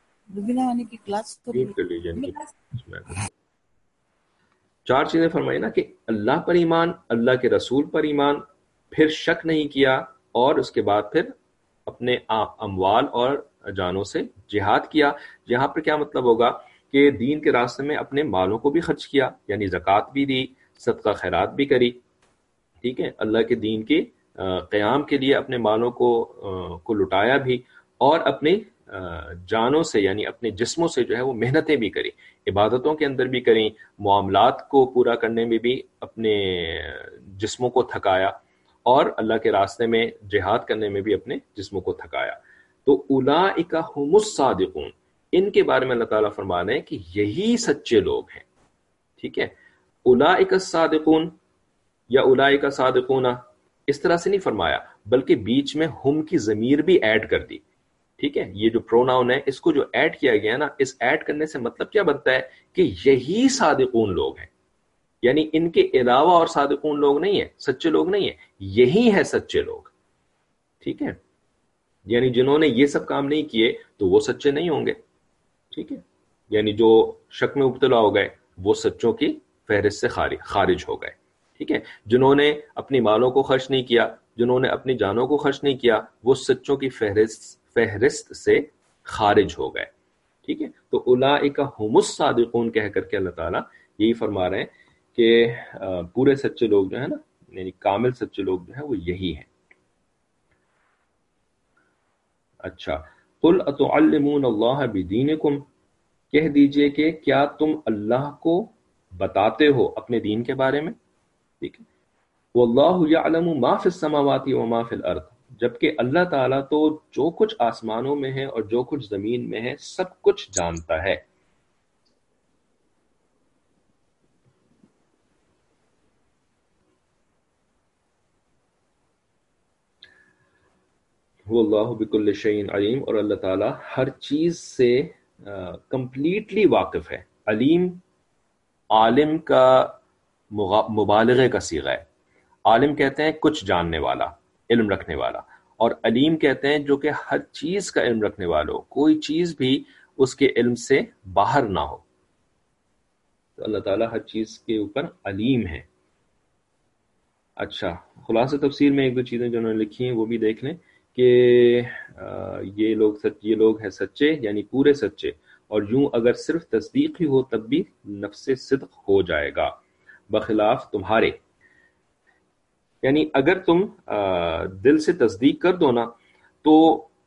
میوٹ کر لیجیے ان کی. 4 چیزیں فرمائی نا، کہ اللہ پر ایمان، اللہ کے رسول پر ایمان، پھر شک نہیں کیا، اور اس کے بعد پھر اپنے اموال اور جانوں سے جہاد کیا. یہاں پر کیا مطلب ہوگا کہ دین کے راستے میں اپنے مالوں کو بھی خرچ کیا، یعنی زکوٰۃ بھی دی، صدقہ خیرات بھی کری. ٹھیک ہے. اللہ کے دین کے قیام کے لیے اپنے مالوں کو لٹایا بھی، اور اپنے جانوں سے یعنی اپنے جسموں سے جو ہے وہ محنتیں بھی کریں، عبادتوں کے اندر بھی کریں، معاملات کو پورا کرنے میں بھی اپنے جسموں کو تھکایا، اور اللہ کے راستے میں جہاد کرنے میں بھی اپنے جسموں کو تھکایا. تو اولئک ھم الصادقون، ان کے بارے میں اللہ تعالیٰ فرما رہے ہیں کہ یہی سچے لوگ ہیں. ٹھیک ہے. اولئک الصادقون یا اولئک صادقون اس طرح سے نہیں فرمایا، بلکہ بیچ میں ہم کی ضمیر بھی ایڈ کر دی. ٹھیک ہے. یہ جو پروناؤن ہے اس کو جو ایڈ کیا گیا نا، اس ایڈ کرنے سے مطلب کیا بنتا ہے کہ یہی صادقون لوگ ہیں. یعنی ان کے علاوہ اور صادقون لوگ نہیں ہیں، سچے لوگ نہیں ہیں، یہی ہے سچے لوگ. ٹھیک ہے. یعنی جنہوں نے یہ سب کام نہیں کیے تو وہ سچے نہیں ہوں گے. ٹھیک ہے. یعنی جو شک میں مبتلا ہو گئے وہ سچوں کی فہرست سے خارج ہو گئے. ٹھیک ہے. جنہوں نے اپنی مالوں کو خرچ نہیں کیا، جنہوں نے اپنی جانوں کو خرچ نہیں کیا، وہ سچوں کی فہرست سے خارج ہو گئے. ٹھیک ہے. تو اولئک ھم الصادقون کہہ کر کے اللہ تعالیٰ یہی فرما رہے ہیں کہ پورے سچے لوگ جو ہیں نا، یعنی کامل سچے لوگ جو ہیں وہ یہی ہیں. اچھا. قل اتعلمون اللہ بدینکم، کہہ دیجئے کہ کیا تم اللہ کو بتاتے ہو اپنے دین کے بارے میں. ٹھیک ہے. واللہ یعلم ما فی السماوات وما فی الارض، جبکہ اللہ تعالیٰ تو جو کچھ آسمانوں میں ہے اور جو کچھ زمین میں ہے سب کچھ جانتا ہے. واللہ بکل شیء علیم، اور اللہ تعالیٰ ہر چیز سے کمپلیٹلی واقف ہے. علیم عالم کا مبالغے کا صیغہ ہے. عالم کہتے ہیں کچھ جاننے والا، علم رکھنے والا، اور علیم کہتے ہیں جو کہ ہر چیز کا علم رکھنے والا ہو، کوئی چیز بھی اس کے علم سے باہر نہ ہو. تو اللہ تعالیٰ ہر چیز کے اوپر علیم ہے. اچھا، خلاصہ تفسیر میں ایک دو چیزیں جو انہوں نے لکھی ہیں وہ بھی دیکھ لیں کہ یہ لوگ ہیں سچے، یعنی پورے سچے، اور یوں اگر صرف تصدیق ہی ہو تب بھی نفس صدق ہو جائے گا، بخلاف تمہارے، یعنی اگر تم دل سے تصدیق کر دو نا تو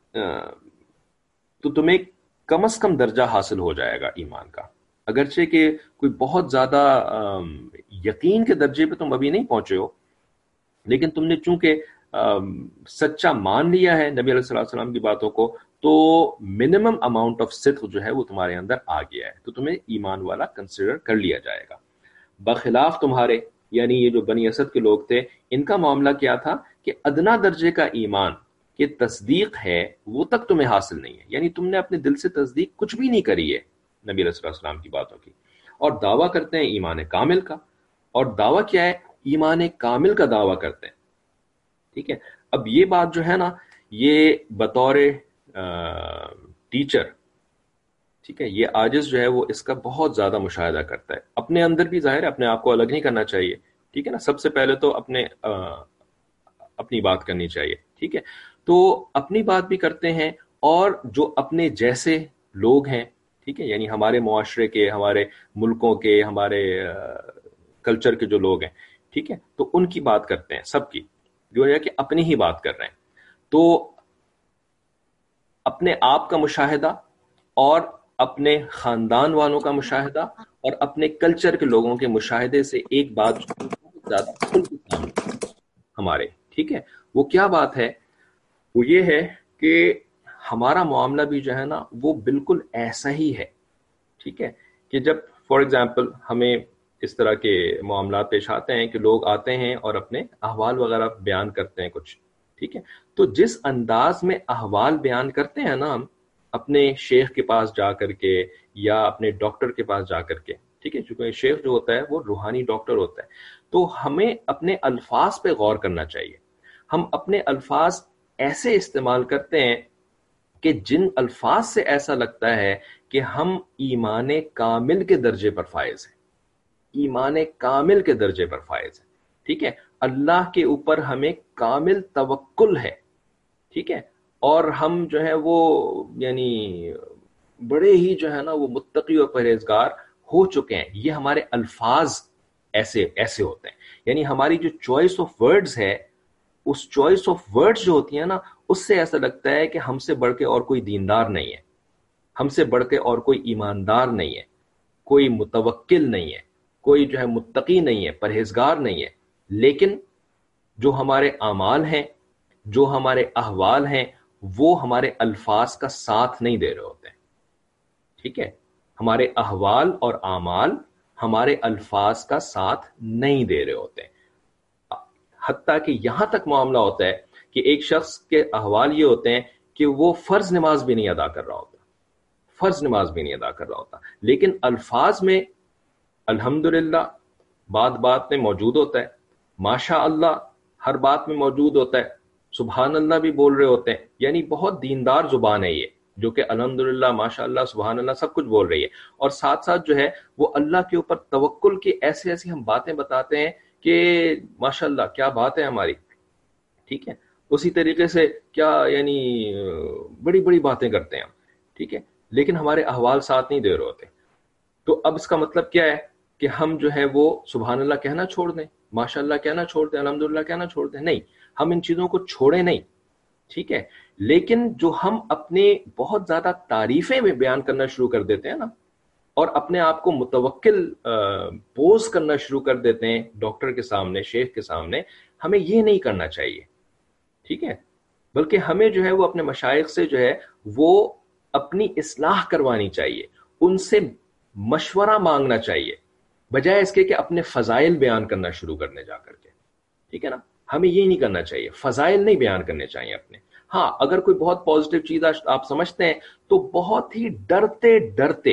تو تمہیں کم از کم درجہ حاصل ہو جائے گا ایمان کا، اگرچہ کہ کوئی بہت زیادہ یقین کے درجے پہ تم ابھی نہیں پہنچے ہو، لیکن تم نے چونکہ سچا مان لیا ہے نبی علیہ الصلوۃ والسلام کی باتوں کو، تو منیمم اماؤنٹ آف صدق جو ہے وہ تمہارے اندر آ گیا ہے، تو تمہیں ایمان والا کنسیڈر کر لیا جائے گا، بخلاف تمہارے، یعنی یہ جو بنی اسد کے لوگ تھے، ان کا معاملہ کیا تھا کہ ادنا درجے کا ایمان کہ تصدیق ہے وہ تک تمہیں حاصل نہیں ہے، یعنی تم نے اپنے دل سے تصدیق کچھ بھی نہیں کری ہے نبی علیہ السلام کی باتوں کی، اور دعویٰ کرتے ہیں ایمان کامل کا، اور دعویٰ کیا ہے؟ ایمان کامل کا دعویٰ کرتے ہیں، ٹھیک ہے؟ اب یہ بات جو ہے نا، یہ بطور ٹیچر، ٹھیک ہے، یہ عاجز جو ہے وہ اس کا بہت زیادہ مشاہدہ کرتا ہے، اپنے اندر بھی ظاہر ہے، اپنے آپ کو الگ نہیں کرنا چاہیے، ٹھیک ہے نا، سب سے پہلے تو اپنی بات کرنی چاہیے، ٹھیک ہے، تو اپنی بات بھی کرتے ہیں، اور جو اپنے جیسے لوگ ہیں، ٹھیک ہے، یعنی ہمارے معاشرے کے، ہمارے ملکوں کے، ہمارے کلچر کے جو لوگ ہیں، ٹھیک ہے، تو ان کی بات کرتے ہیں، سب کی، جو ہے کہ اپنی ہی بات کر رہے ہیں، تو اپنے آپ کا مشاہدہ، اور اپنے خاندان والوں کا مشاہدہ، اور اپنے کلچر کے لوگوں کے مشاہدے سے ایک بات بہت زیادہ کھل کے سامنے ہمارے، ٹھیک ہے، وہ کیا بات ہے؟ وہ یہ ہے کہ ہمارا معاملہ بھی جو ہے نا وہ بالکل ایسا ہی ہے، ٹھیک ہے، کہ جب فار ایگزامپل ہمیں اس طرح کے معاملات پیش آتے ہیں کہ لوگ آتے ہیں اور اپنے احوال وغیرہ بیان کرتے ہیں کچھ، ٹھیک ہے، تو جس انداز میں احوال بیان کرتے ہیں نا ہم اپنے شیخ کے پاس جا کر کے یا اپنے ڈاکٹر کے پاس جا کر کے، ٹھیک ہے، چونکہ شیخ جو ہوتا ہے وہ روحانی ڈاکٹر ہوتا ہے، تو ہمیں اپنے الفاظ پہ غور کرنا چاہیے، ہم اپنے الفاظ ایسے استعمال کرتے ہیں کہ جن الفاظ سے ایسا لگتا ہے کہ ہم ایمان کامل کے درجے پر فائز ہیں، ایمان کامل کے درجے پر فائز ہیں، ٹھیک ہے، اللہ کے اوپر ہمیں کامل توکل ہے، ٹھیک ہے، اور ہم جو ہے وہ یعنی بڑے ہی جو ہے نا وہ متقی اور پرہیزگار ہو چکے ہیں، یہ ہمارے الفاظ ایسے ہوتے ہیں، یعنی ہماری جو چوائس آف ورڈز ہے، اس چوائس آف ورڈز جو ہوتی ہیں نا، اس سے ایسا لگتا ہے کہ ہم سے بڑھ کے اور کوئی دیندار نہیں ہے، ہم سے بڑھ کے اور کوئی ایماندار نہیں ہے، کوئی متوکل نہیں ہے، کوئی جو ہے متقی نہیں ہے، پرہیزگار نہیں ہے، لیکن جو ہمارے اعمال ہیں، جو ہمارے احوال ہیں، وہ ہمارے الفاظ کا ساتھ نہیں دے رہے ہوتے ہیں، ٹھیک ہے، ہمارے احوال اور اعمال ہمارے الفاظ کا ساتھ نہیں دے رہے ہوتے ہیں، حتیٰ کہ یہاں تک معاملہ ہوتا ہے کہ ایک شخص کے احوال یہ ہوتے ہیں کہ وہ فرض نماز بھی نہیں ادا کر رہا ہوتا، فرض نماز بھی نہیں ادا کر رہا ہوتا، لیکن الفاظ میں الحمدللہ بات بات میں موجود ہوتا ہے، ماشاء اللہ ہر بات میں موجود ہوتا ہے، سبحان اللہ بھی بول رہے ہوتے ہیں، یعنی بہت دیندار زبان ہے یہ، جو کہ الحمدللہ ماشاء اللہ سبحان اللہ سب کچھ بول رہی ہے، اور ساتھ ساتھ جو ہے وہ اللہ کے اوپر توکل کی ایسی ایسی ہم باتیں بتاتے ہیں کہ ماشاء اللہ کیا بات ہے ہماری، ٹھیک ہے، اسی طریقے سے کیا یعنی بڑی بڑی باتیں کرتے ہیں ہم، ٹھیک ہے، لیکن ہمارے احوال ساتھ نہیں دے رہے ہوتے، تو اب اس کا مطلب کیا ہے کہ ہم جو ہے وہ سبحان اللہ کہنا چھوڑ دیں، ماشاء اللہ کہنا چھوڑ دیں، الحمدللہ کہنا چھوڑ دیں؟ نہیں، ہم ان چیزوں کو چھوڑیں نہیں، ٹھیک ہے، لیکن جو ہم اپنے بہت زیادہ تعریفیں میں بیان کرنا شروع کر دیتے ہیں نا، اور اپنے آپ کو متوکل پوز کرنا شروع کر دیتے ہیں ڈاکٹر کے سامنے، شیخ کے سامنے، ہمیں یہ نہیں کرنا چاہیے، ٹھیک ہے، بلکہ ہمیں جو ہے وہ اپنے مشائخ سے جو ہے وہ اپنی اصلاح کروانی چاہیے، ان سے مشورہ مانگنا چاہیے، بجائے اس کے کہ اپنے فضائل بیان کرنا شروع کرنے جا کر کے، ٹھیک ہے نا، ہمیں یہ نہیں کرنا چاہیے، فضائل نہیں بیان کرنے چاہیے اپنے، ہاں اگر کوئی بہت پازیٹیو چیز آپ سمجھتے ہیں تو بہت ہی ڈرتے ڈرتے،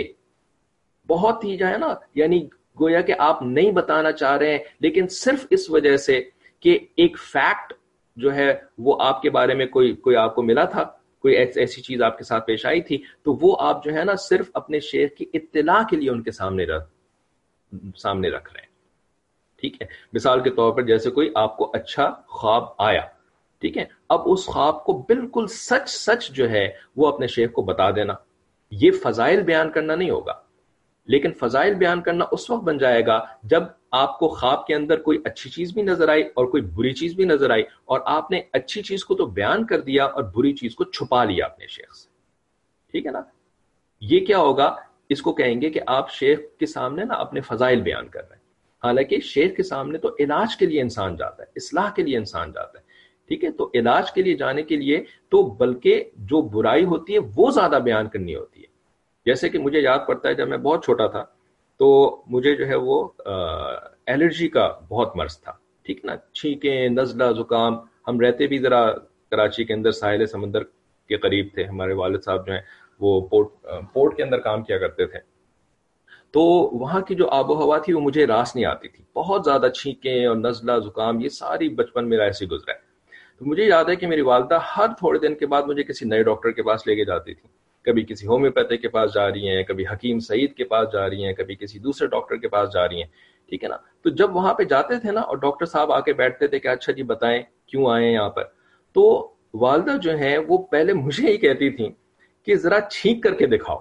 بہت ہی جو ہے نا یعنی گویا کہ آپ نہیں بتانا چاہ رہے ہیں، لیکن صرف اس وجہ سے کہ ایک فیکٹ جو ہے وہ آپ کے بارے میں کوئی آپ کو ملا تھا، کوئی ایسی چیز آپ کے ساتھ پیش آئی تھی، تو وہ آپ جو ہے نا صرف اپنے شیخ کی اطلاع کے لیے ان کے سامنے رکھ رہے ہیں، ٹھیک ہے، مثال کے طور پر جیسے کوئی آپ کو اچھا خواب آیا، ٹھیک ہے، اب اس خواب کو بالکل سچ سچ جو ہے وہ اپنے شیخ کو بتا دینا. یہ فضائل بیان کرنا نہیں ہوگا، لیکن فضائل بیان کرنا اس وقت بن جائے گا جب آپ کو خواب کے اندر کوئی اچھی چیز بھی نظر آئی اور کوئی بری چیز بھی نظر آئی، اور آپ نے اچھی چیز کو تو بیان کر دیا اور بری چیز کو چھپا لیا اپنے شیخ سے. ٹھیک ہے نا؟ یہ کیا ہوگا؟ اس کو کہیں گے کہ آپ شیخ کے سامنے نا اپنے فضائل بیان کر رہے ہیں، حالانکہ شیخ کے سامنے تو علاج کے لیے انسان جاتا ہے، اصلاح کے لیے انسان جاتا ہے. ٹھیک ہے، تو علاج کے لیے جانے کے لیے تو بلکہ جو برائی ہوتی ہے وہ زیادہ بیان کرنی ہوتی ہے. جیسے کہ مجھے یاد پڑتا ہے جب میں بہت چھوٹا تھا تو مجھے جو ہے وہ الرجی کا بہت مرض تھا. ٹھیک نا، چھینکیں، نزلہ، زکام. ہم رہتے بھی ذرا کراچی کے اندر ساحل سمندر کے قریب تھے، ہمارے والد صاحب جو ہیں وہ پورٹ کے اندر کام کیا کرتے تھے، تو وہاں کی جو آب و ہوا تھی وہ مجھے راس نہیں آتی تھی. بہت زیادہ چھینکیں اور نزلہ زکام، یہ ساری بچپن میرا ایسے گزرا ہے. تو مجھے یاد ہے کہ میری والدہ ہر تھوڑے دن کے بعد مجھے کسی نئے ڈاکٹر کے پاس لے کے جاتی تھی. کبھی کسی ہومیوپیتھی کے پاس جا رہی ہیں، کبھی حکیم سعید کے پاس جا رہی ہیں، کبھی کسی دوسرے ڈاکٹر کے پاس جا رہی ہیں. ٹھیک ہے نا؟ تو جب وہاں پہ جاتے تھے نا اور ڈاکٹر صاحب آ کے بیٹھتے تھے کہ اچھا جی بتائیں کیوں آئے ہیں یہاں پر، تو والدہ جو ہیں وہ پہلے مجھے ہی کہتی تھیں کہ ذرا چھینک کر کے دکھاؤ.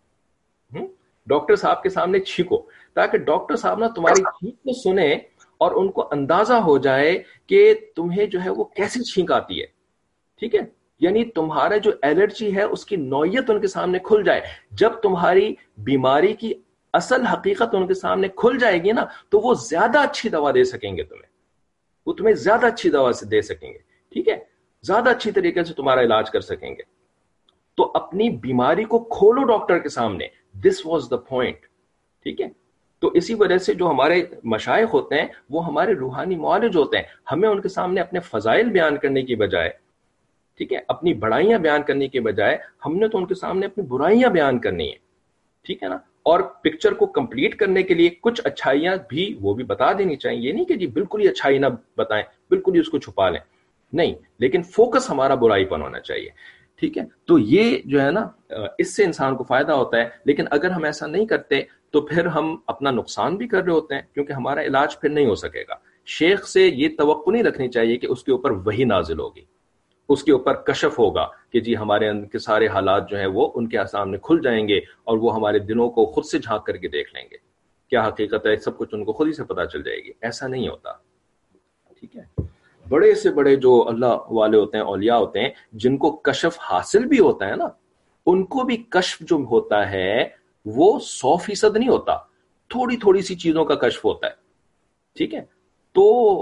ڈاکٹر صاحب کے سامنے چھینکو، تاکہ ڈاکٹر صاحب نا تمہاری چھینک کو سنیں اور ان کو اندازہ ہو جائے کہ تمہیں جو ہے وہ کیسی چھینک آتی ہے. ٹھیک ہے، یعنی تمہارا جو الرجی ہے اس کی نوعیت ان کے سامنے کھل جائے. جب تمہاری بیماری کی اصل حقیقت ان کے سامنے کھل جائے گی نا تو وہ زیادہ اچھی دوا دے سکیں گے تمہیں، وہ تمہیں زیادہ اچھی دوا سے دے سکیں گے. ٹھیک ہے، زیادہ اچھی طریقے سے تمہارا علاج کر سکیں گے. تو اپنی بیماری کو کھولو ڈاکٹر کے سامنے. This was the point. ٹھیک ہے، تو اسی وجہ سے جو ہمارے مشائخ ہوتے ہیں وہ ہمارے روحانی معالج ہوتے ہیں. ہمیں ان کے سامنے اپنے فضائل بیان کرنے کی بجائے، ٹھیک ہے، اپنی بڑائیاں بیان کرنے کے بجائے ہم نے تو ان کے سامنے اپنی برائیاں بیان کرنی ہیں. ٹھیک ہے نا؟ اور پکچر کو کمپلیٹ کرنے کے لیے کچھ اچھائیاں بھی وہ بھی بتا دینی چاہیے. یہ نہیں کہ جی بالکل ہی اچھائی نہ بتائیں، بالکل ہی اس کو چھپا لیں، نہیں، لیکن فوکس ہمارا برائی پر ہونا چاہیے. ٹھیک ہے، تو یہ جو ہے نا اس سے انسان کو فائدہ ہوتا ہے. لیکن اگر ہم ایسا نہیں کرتے تو پھر ہم اپنا نقصان بھی کر رہے ہوتے ہیں، کیونکہ ہمارا علاج پھر نہیں ہو سکے گا. شیخ سے یہ توقع نہیں رکھنی چاہیے کہ اس کے اوپر وحی نازل ہوگی، اس کے اوپر کشف ہوگا کہ جی ہمارے اندر کے سارے حالات جو ہیں وہ ان کے سامنے کھل جائیں گے اور وہ ہمارے دلوں کو خود سے جھانک کر کے دیکھ لیں گے، کیا حقیقت ہے، سب کچھ ان کو خود ہی سے پتہ چل جائے گی. ایسا نہیں ہوتا. ٹھیک ہے، بڑے سے بڑے جو اللہ والے ہوتے ہیں، اولیاء ہوتے ہیں، جن کو کشف حاصل بھی ہوتا ہے نا، ان کو بھی کشف جو ہوتا ہے وہ 100% نہیں ہوتا، تھوڑی تھوڑی سی چیزوں کا کشف ہوتا ہے. ٹھیک ہے، تو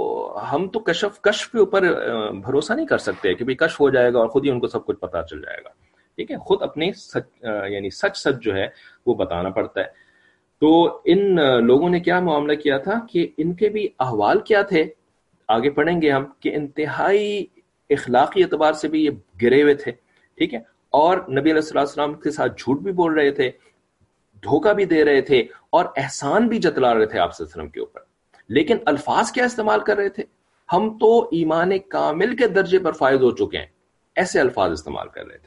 ہم تو کشف کے اوپر بھروسہ نہیں کر سکتے کہ بھی کشف ہو جائے گا اور خود ہی ان کو سب کچھ پتا چل جائے گا. ٹھیک ہے، خود اپنی سچ یعنی سچ جو ہے وہ بتانا پڑتا ہے. تو ان لوگوں نے کیا معاملہ کیا تھا کہ ان کے بھی احوال کیا تھے، آگے پڑھیں گے ہم، کہ انتہائی اخلاقی اعتبار سے بھی یہ گرے ہوئے تھے. ٹھیک ہے، اور نبی علیہ الصلوۃ والسلام کے ساتھ جھوٹ بھی بول رہے تھے، دھوکہ بھی دے رہے تھے اور احسان بھی جتلا رہے تھے آپ صلی اللہ علیہ وسلم کے اوپر. لیکن الفاظ کیا استعمال کر رہے تھے؟ ہم تو ایمان کامل کے درجے پر فائز ہو چکے ہیں، ایسے الفاظ استعمال کر رہے تھے.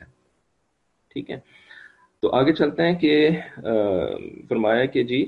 ٹھیک ہے، تو آگے چلتے ہیں کہ فرمایا کہ جی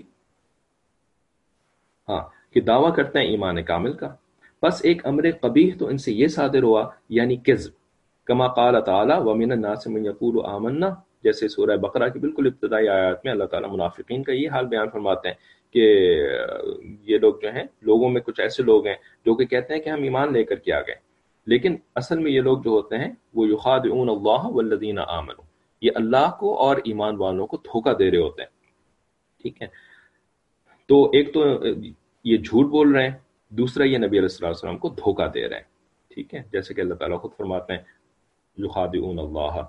ہاں کہ دعویٰ کرتے ہیں ایمان کامل کا، بس ایک امر قبیح تو ان سے یہ صادر ہوا، یعنی کذب. کما قال تعالی ومن الناس من یقول آمنا، جیسے سورہ بقرہ کی بالکل ابتدائی آیات میں اللہ تعالیٰ منافقین کا یہ حال بیان فرماتے ہیں کہ یہ لوگ جو ہیں، لوگوں میں کچھ ایسے لوگ ہیں جو کہ کہتے ہیں کہ ہم ایمان لے کر کے آ گئے، لیکن اصل میں یہ لوگ جو ہوتے ہیں وہ یخادعون اللہ والذین آمنوا، یہ اللہ کو اور ایمان والوں کو دھوکہ دے رہے ہوتے ہیں. ٹھیک ہے، تو ایک تو یہ جھوٹ بول رہے ہیں، دوسرا یہ نبی علیہ الصلوۃ والسلام کو دھوکہ دے رہے ہیں. ٹھیک ہے، جیسے کہ اللہ تعالیٰ خود فرماتے ہیں یخادعون اللہ.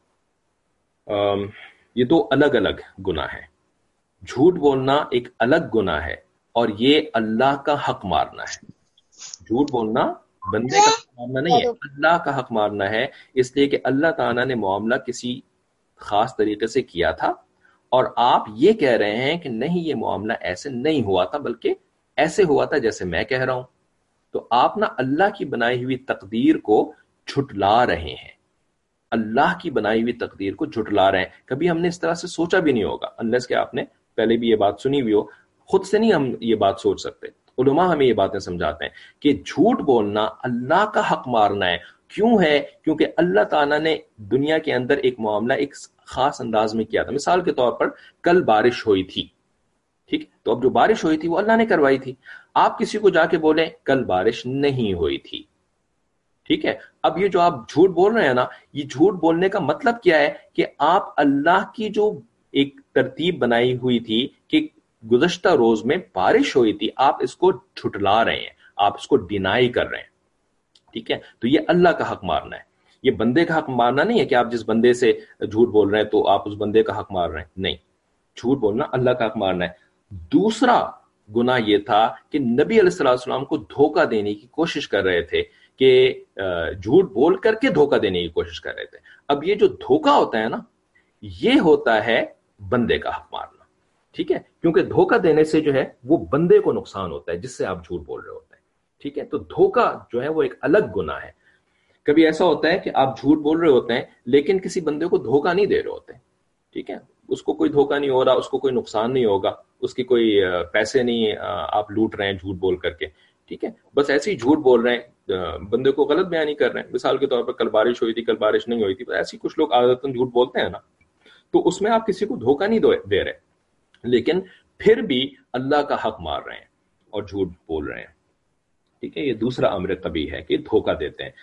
یہ دو الگ الگ گناہ ہیں. جھوٹ بولنا ایک الگ گناہ ہے اور یہ اللہ کا حق مارنا ہے. جھوٹ بولنا بندے کا حق مارنا نہیں ہے، اللہ کا حق مارنا ہے، اس لیے کہ اللہ تعالیٰ نے معاملہ کسی خاص طریقے سے کیا تھا اور آپ یہ کہہ رہے ہیں کہ نہیں یہ معاملہ ایسے نہیں ہوا تھا بلکہ ایسے ہوا تھا جیسے میں کہہ رہا ہوں. تو آپ نا اللہ کی بنائی ہوئی تقدیر کو جھٹلا رہے ہیں، اللہ کی بنائی ہوئی تقدیر کو جھٹلا رہے ہیں. کبھی ہم نے اس طرح سے سوچا بھی نہیں ہوگا، انلیس کہ آپ نے پہلے بھی یہ بات سنی ہوئی ہو. خود سے نہیں ہم یہ بات سوچ سکتے. علماء ہمیں یہ باتیں سمجھاتے ہیں کہ جھوٹ بولنا اللہ کا حق مارنا ہے. کیوں ہے؟ کیونکہ اللہ تعالیٰ نے دنیا کے اندر ایک معاملہ ایک خاص انداز میں کیا تھا. مثال کے طور پر کل بارش ہوئی تھی، ٹھیک، تو اب جو بارش ہوئی تھی وہ اللہ نے کروائی تھی. آپ کسی کو جا کے بولیں کل بارش نہیں ہوئی تھی، ٹھیک ہے. اب یہ جو آپ جھوٹ بول رہے ہیں نا، یہ جھوٹ بولنے کا مطلب کیا ہے کہ آپ اللہ کی جو ایک ترتیب بنائی ہوئی تھی کہ گزشتہ روز میں بارش ہوئی تھی، آپ اس کو جھٹلا رہے ہیں، آپ اس کو ڈینائی کر رہے ہیں، ٹھیک ہے. تو یہ اللہ کا حق مارنا ہے، یہ بندے کا حق مارنا نہیں ہے کہ آپ جس بندے سے جھوٹ بول رہے ہیں تو آپ اس بندے کا حق مار رہے ہیں. نہیں، جھوٹ بولنا اللہ کا حق مارنا ہے. دوسرا گناہ یہ تھا کہ نبی علیہ السلام کو دھوکہ دینے کی کوشش کر رہے تھے، کہ جھوٹ بول کر کے دھوکہ دینے کی کوشش کر رہے تھے. اب یہ جو دھوکہ ہوتا ہے نا، یہ ہوتا ہے بندے کا حق مارنا، ٹھیک ہے. کیونکہ دھوکہ دینے سے جو ہے وہ بندے کو نقصان ہوتا ہے جس سے آپ جھوٹ بول رہے ہوتے ہیں، ٹھیک ہے. تو دھوکہ جو ہے وہ ایک الگ گناہ ہے. کبھی ایسا ہوتا ہے کہ آپ جھوٹ بول رہے ہوتے ہیں لیکن کسی بندے کو دھوکہ نہیں دے رہے ہوتے، ٹھیک ہے. اس کو کوئی دھوکہ نہیں ہو رہا، اس کو کوئی نقصان نہیں ہوگا، اس کی کوئی پیسے نہیں آپ لوٹ رہے ہیں جھوٹ بول کر کے، ٹھیک ہے. بس ایسے ہی جھوٹ بول رہے ہیں، بندے کو غلط بیانی کر رہے ہیں. مثال کے طور پر کل بارش ہوئی تھی، کل بارش نہیں ہوئی تھی، ایسی کچھ لوگ عادتاً جھوٹ بولتے ہیں نا، تو اس میں آپ کسی کو دھوکہ نہیں دے رہے، لیکن پھر بھی اللہ کا حق مار رہے ہیں اور جھوٹ بول رہے ہیں، ٹھیک ہے. یہ دوسرا امر قبیح ہے کہ دھوکہ دیتے ہیں.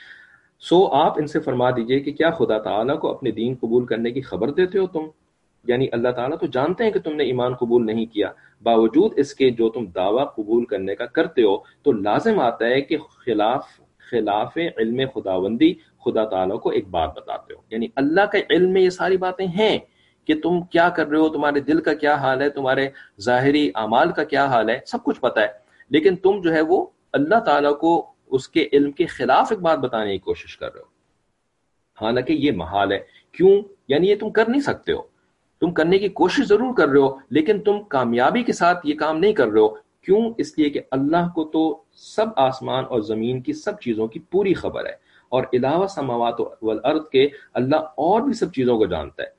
آپ ان سے فرما دیجئے کہ کیا خدا تعالیٰ کو اپنے دین قبول کرنے کی خبر دیتے ہو تم؟ یعنی اللہ تعالیٰ تو جانتے ہیں کہ تم نے ایمان قبول نہیں کیا، باوجود اس کے جو تم دعویٰ قبول کرنے کا کرتے ہو تو لازم آتا ہے کہ خلاف علم خداوندی خدا تعالیٰ کو ایک بات بتاتے ہو. یعنی اللہ کے علم میں یہ ساری باتیں ہیں کہ تم کیا کر رہے ہو، تمہارے دل کا کیا حال ہے، تمہارے ظاہری اعمال کا کیا حال ہے، سب کچھ پتہ ہے، لیکن تم جو ہے وہ اللہ تعالیٰ کو اس کے علم کے خلاف ایک بات بتانے کی کوشش کر رہے ہو، حالانکہ یہ محال ہے. کیوں؟ یعنی یہ تم کر نہیں سکتے ہو. تم کرنے کی کوشش ضرور کر رہے ہو لیکن تم کامیابی کے ساتھ یہ کام نہیں کر رہے ہو. کیوں؟ اس لیے کہ اللہ کو تو سب آسمان اور زمین کی سب چیزوں کی پوری خبر ہے، اور علاوہ سماوات والارض کے اللہ اور بھی سب چیزوں کو جانتا ہے،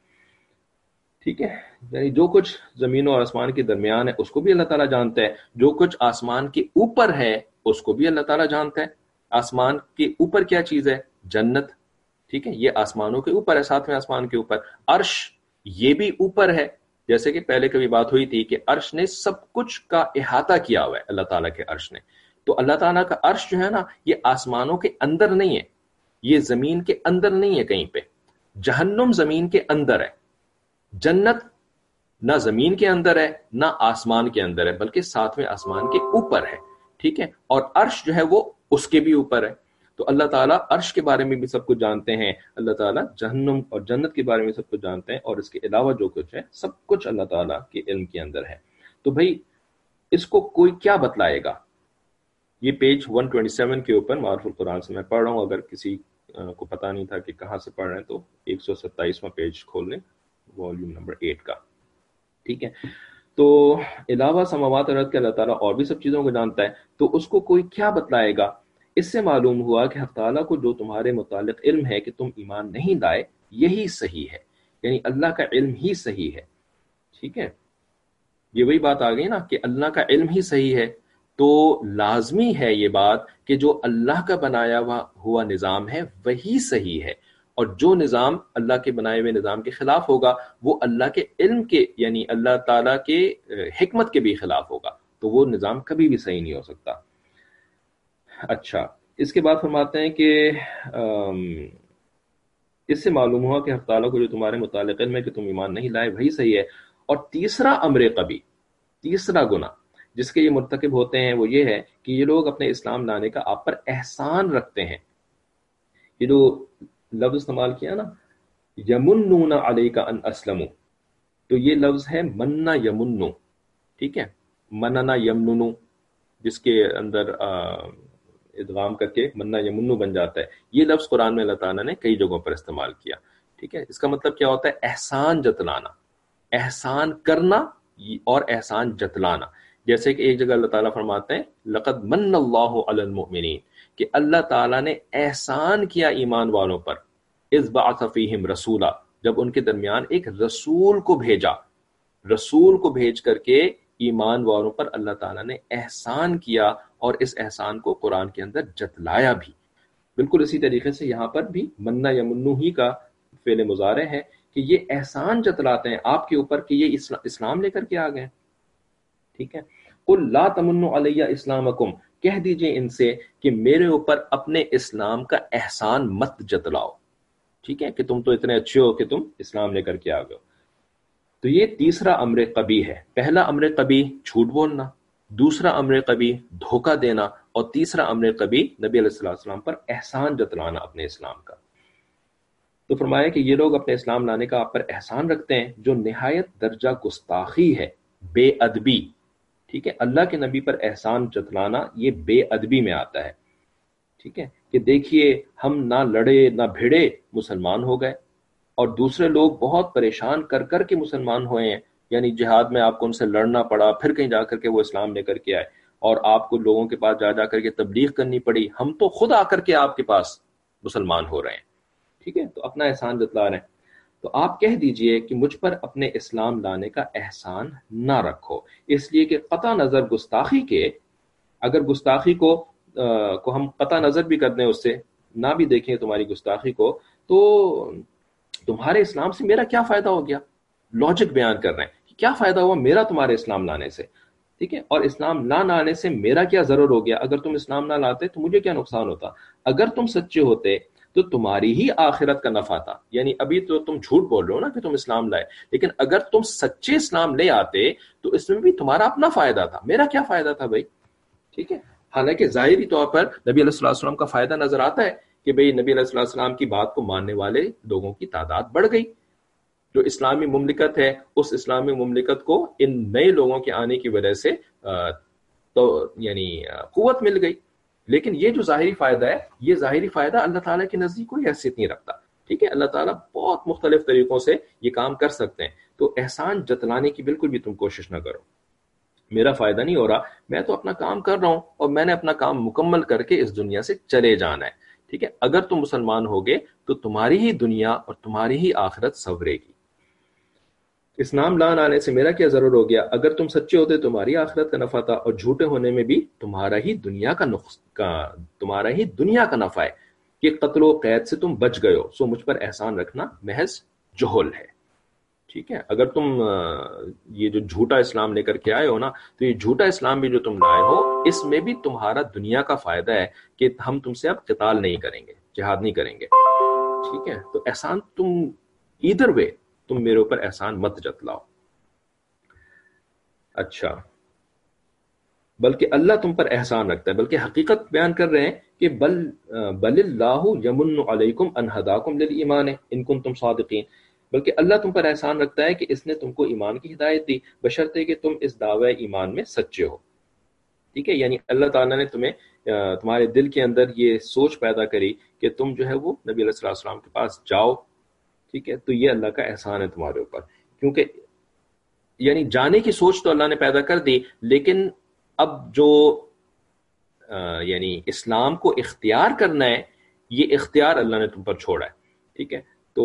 ٹھیک ہے. یعنی جو کچھ زمین اور آسمان کے درمیان ہے اس کو بھی اللہ تعالیٰ جانتا ہے، جو کچھ آسمان کے اوپر ہے اس کو بھی اللہ تعالیٰ جانتا ہے. آسمان کے اوپر کیا چیز ہے؟ جنت، ٹھیک ہے، یہ آسمانوں کے اوپر ہے، ساتویں آسمان کے اوپر. عرش یہ بھی اوپر ہے، جیسے کہ پہلے کبھی بات ہوئی تھی کہ عرش نے سب کچھ کا احاطہ کیا ہوا ہے اللہ تعالیٰ کے عرش نے. تو اللہ تعالیٰ کا عرش جو ہے نا، یہ آسمانوں کے اندر نہیں ہے، یہ زمین کے اندر نہیں ہے کہیں پہ. جہنم زمین کے اندر ہے، جنت نہ زمین کے اندر ہے نہ آسمان کے اندر ہے، بلکہ ساتویں آسمان کے اوپر ہے، ٹھیک ہے. اور عرش جو ہے وہ اس کے بھی اوپر ہے. تو اللہ تعالیٰ عرش کے بارے میں بھی سب کچھ جانتے ہیں، اللہ تعالیٰ جہنم اور جنت کے بارے میں سب کچھ جانتے ہیں، اور اس کے علاوہ جو کچھ ہے سب کچھ اللہ تعالیٰ کے علم کے اندر ہے. تو بھئی اس کو کوئی کیا بتلائے گا؟ یہ پیج 127 کے اوپر معارف القرآن سے میں پڑھ رہا ہوں، اگر کسی کو پتہ نہیں تھا کہ کہاں سے پڑھ رہے ہیں تو 127واں پیج کھول لیں، والیوم نمبر 8 کا، ٹھیک ہے. تو علاوہ سماوات اور ارض کے اللہ تعالیٰ اور بھی سب چیزوں کو جانتا ہے، تو اس کو کوئی کیا بتلائے گا؟ اس سے معلوم ہوا کہ حق تعالیٰ کو جو تمہارے متعلق علم ہے کہ تم ایمان نہیں لائے، یہی صحیح ہے. یعنی اللہ کا علم ہی صحیح ہے، ٹھیک ہے. یہ وہی بات آ گئی نا کہ اللہ کا علم ہی صحیح ہے، تو لازمی ہے یہ بات کہ جو اللہ کا بنایا ہوا نظام ہے وہی صحیح ہے، اور جو نظام اللہ کے بنائے ہوئے نظام کے خلاف ہوگا وہ اللہ کے علم کے یعنی اللہ تعالیٰ کے حکمت کے بھی خلاف ہوگا، تو وہ نظام کبھی بھی صحیح نہیں ہو سکتا. اچھا، اس کے بعد فرماتے ہیں کہ اس سے معلوم ہوا کہ حق تعالیٰ کو جو تمہارے متعلق علم ہے کہ تم ایمان نہیں لائے وہی صحیح ہے. اور تیسرا امر قبیح، تیسرا گناہ جس کے یہ مرتکب ہوتے ہیں وہ یہ ہے کہ یہ لوگ اپنے اسلام لانے کا آپ پر احسان رکھتے ہیں. یہ جو لفظ استعمال کیا نا، یمنون علیک ان اسلموا، تو یہ لفظ ہے مننا یمنو، ٹھیک ہے، مننا یمنو، جس کے اندر ادغام کر کے مننا یمنو بن جاتا ہے. یہ لفظ قرآن میں اللہ تعالیٰ نے کئی جگہوں پر استعمال کیا، ٹھیک ہے. اس کا مطلب کیا ہوتا ہے؟ احسان جتلانا، احسان کرنا اور احسان جتلانا. جیسے کہ ایک جگہ اللہ تعالیٰ فرماتے ہیں لقد من اللہ علی المؤمنین، کہ اللہ تعالیٰ نے احسان کیا ایمان والوں پر، اذ بعث فیہم رسولا، جب ان کے درمیان ایک رسول کو بھیجا، رسول کو بھیج کر کے ایمان والوں پر اللہ تعالیٰ نے احسان کیا، اور اس احسان کو قرآن کے اندر جتلایا بھی۔ بالکل اسی طریقے سے یہاں پر بھی منا یمنو ہی کا فعل مضارع ہے کہ یہ احسان جتلاتے ہیں آپ کے اوپر کہ یہ اسلام لے کر کے آ گئے۔ ٹھیک ہے، قل لا تمنوا علیہ اسلامکم، کہہ دیجئے ان سے کہ میرے اوپر اپنے اسلام کا احسان مت جتلاؤ۔ ٹھیک ہے، کہ تم تو اتنے اچھے ہو کہ تم اسلام لے کر کے آ گئے۔ تو یہ تیسرا امر قبیح ہے۔ پہلا امر قبیح جھوٹ بولنا، دوسرا امر قبیح دھوکہ دینا، اور تیسرا امر قبیح نبی علیہ الصلوۃ والسلام پر احسان جتلانا اپنے اسلام کا۔ تو فرمایا کہ یہ لوگ اپنے اسلام لانے کا آپ پر احسان رکھتے ہیں جو نہایت درجہ گستاخی ہے، بے ادبی۔ ٹھیک ہے، اللہ کے نبی پر احسان جتلانا یہ بے ادبی میں آتا ہے۔ ٹھیک ہے، کہ دیکھیے ہم نہ لڑے نہ بھیڑے مسلمان ہو گئے، اور دوسرے لوگ بہت پریشان کر کر کے مسلمان ہوئے ہیں، یعنی جہاد میں آپ کو ان سے لڑنا پڑا، پھر کہیں جا کر کے وہ اسلام لے کر کے آئے، اور آپ کو لوگوں کے پاس جا جا کر کے تبلیغ کرنی پڑی، ہم تو خود آ کر کے آپ کے پاس مسلمان ہو رہے ہیں۔ ٹھیک ہے، تو اپنا احسان جتلا رہے ہیں۔ تو آپ کہہ دیجئے کہ مجھ پر اپنے اسلام لانے کا احسان نہ رکھو، اس لیے کہ قطع نظر گستاخی کے، اگر گستاخی کو ہم قطع نظر بھی کر دیں، اس سے نہ بھی دیکھیں تمہاری گستاخی کو، تو تمہارے اسلام سے میرا کیا فائدہ ہو گیا؟ لاجک بیان کر رہے ہیں کہ کیا فائدہ ہوا میرا تمہارے اسلام لانے سے؟ ٹھیک ہے، اور اسلام نہ لانے سے میرا کیا ضرر ہو گیا؟ اگر تم اسلام نہ لاتے تو مجھے کیا نقصان ہوتا؟ اگر تم سچے ہوتے تو تمہاری ہی آخرت کا نفع تھا۔ یعنی ابھی تو تم جھوٹ بول رہے ہو نا کہ تم اسلام لائے، لیکن اگر تم سچے اسلام لے آتے تو اس میں بھی تمہارا اپنا فائدہ تھا، میرا کیا فائدہ تھا بھائی؟ ٹھیک ہے، حالانکہ ظاہری طور پر نبی علیہ الصلوۃ والسلام کا فائدہ نظر آتا ہے کہ بھئی نبی علیہ الصلوۃ والسلام کی بات کو ماننے والے لوگوں کی تعداد بڑھ گئی۔ جو اسلامی مملکت ہے، اس اسلامی مملکت کو ان نئے لوگوں کے آنے کی وجہ سے تو یعنی قوت مل گئی۔ لیکن یہ جو ظاہری فائدہ ہے، یہ ظاہری فائدہ اللہ تعالیٰ کے نزدیک کوئی حیثیت نہیں رکھتا۔ ٹھیک ہے، اللہ تعالیٰ بہت مختلف طریقوں سے یہ کام کر سکتے ہیں، تو احسان جتلانے کی بالکل بھی تم کوشش نہ کرو۔ میرا فائدہ نہیں ہو رہا، میں تو اپنا کام کر رہا ہوں، اور میں نے اپنا کام مکمل کر کے اس دنیا سے چلے جانا ہے۔ ٹھیک ہے، اگر تم مسلمان ہوگے تو تمہاری ہی دنیا اور تمہاری ہی آخرت سنورے گی۔ اسلام لان آنے سے میرا کیا ضرور ہو گیا؟ اگر تم سچے ہوتے تمہاری آخرت کا نفع تھا، اور جھوٹے ہونے میں بھی تمہارا ہی دنیا کا نفع ہے کہ قتل و قید سے تم بچ گئے ہو، سو مجھ پر احسان رکھنا محض جہل ہے۔ ٹھیک ہے، اگر تم یہ جو جھوٹا اسلام لے کر کے آئے ہو نا، تو یہ جھوٹا اسلام بھی جو تم لائے ہو، اس میں بھی تمہارا دنیا کا فائدہ ہے کہ ہم تم سے اب قتال نہیں کریں گے، جہاد نہیں کریں گے۔ ٹھیک ہے، تو احسان تم ایدر وے تم میرے اوپر احسان مت جتلاؤ۔ اچھا، بلکہ اللہ تم پر احسان رکھتا ہے، بلکہ حقیقت بیان کر رہے ہیں کہ بل اللہ یمن علیکم ان ہداکم للایمان ان کنتم صادقین، بلکہ اللہ تم پر احسان رکھتا ہے کہ اس نے تم کو ایمان کی ہدایت دی، بشرطے کہ تم اس دعوی ایمان میں سچے ہو۔ ٹھیک ہے، یعنی اللہ تعالیٰ نے تمہیں تمہارے دل کے اندر یہ سوچ پیدا کری کہ تم جو ہے وہ نبی علیہ الصلوۃ والسلام کے پاس جاؤ۔ ٹھیک ہے، تو یہ اللہ کا احسان ہے تمہارے اوپر، کیونکہ یعنی جانے کی سوچ تو اللہ نے پیدا کر دی، لیکن اب جو یعنی اسلام کو اختیار کرنا ہے، یہ اختیار اللہ نے تم پر چھوڑا ہے۔ ٹھیک ہے، تو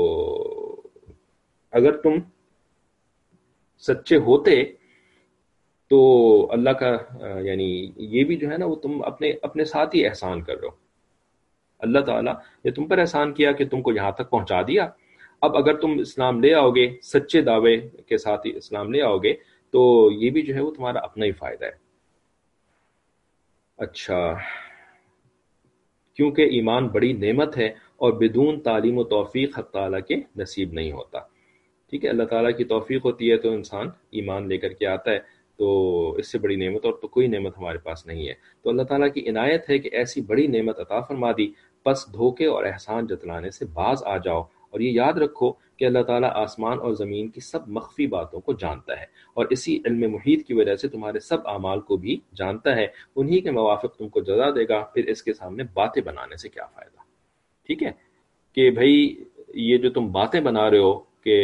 اگر تم سچے ہوتے تو اللہ کا یعنی یہ بھی جو ہے نا وہ تم اپنے ساتھ ہی احسان کر رہے ہو۔ اللہ تعالیٰ نے تم پر احسان کیا کہ تم کو یہاں تک پہنچا دیا۔ اب اگر تم اسلام لے آؤ گے، سچے دعوے کے ساتھ ہی اسلام لے آؤ گے، تو یہ بھی جو ہے وہ تمہارا اپنا ہی فائدہ ہے۔ اچھا، کیونکہ ایمان بڑی نعمت ہے اور بدون تعلیم و توفیق حق تعالیٰ کے نصیب نہیں ہوتا۔ ٹھیک ہے، اللہ تعالیٰ کی توفیق ہوتی ہے تو انسان ایمان لے کر کے آتا ہے، تو اس سے بڑی نعمت اور تو کوئی نعمت ہمارے پاس نہیں ہے۔ تو اللہ تعالیٰ کی عنایت ہے کہ ایسی بڑی نعمت عطا فرما دی، پس دھوکے اور احسان جتلانے سے باز آ جاؤ، اور یہ یاد رکھو کہ اللہ تعالیٰ آسمان اور زمین کی سب مخفی باتوں کو جانتا ہے، اور اسی علم محیط کی وجہ سے تمہارے سب اعمال کو بھی جانتا ہے، انہی کے موافق تم کو جزا دے گا، پھر اس کے سامنے باتیں بنانے سے کیا فائدہ۔ ٹھیک ہے، کہ بھئی یہ جو تم باتیں بنا رہے ہو کہ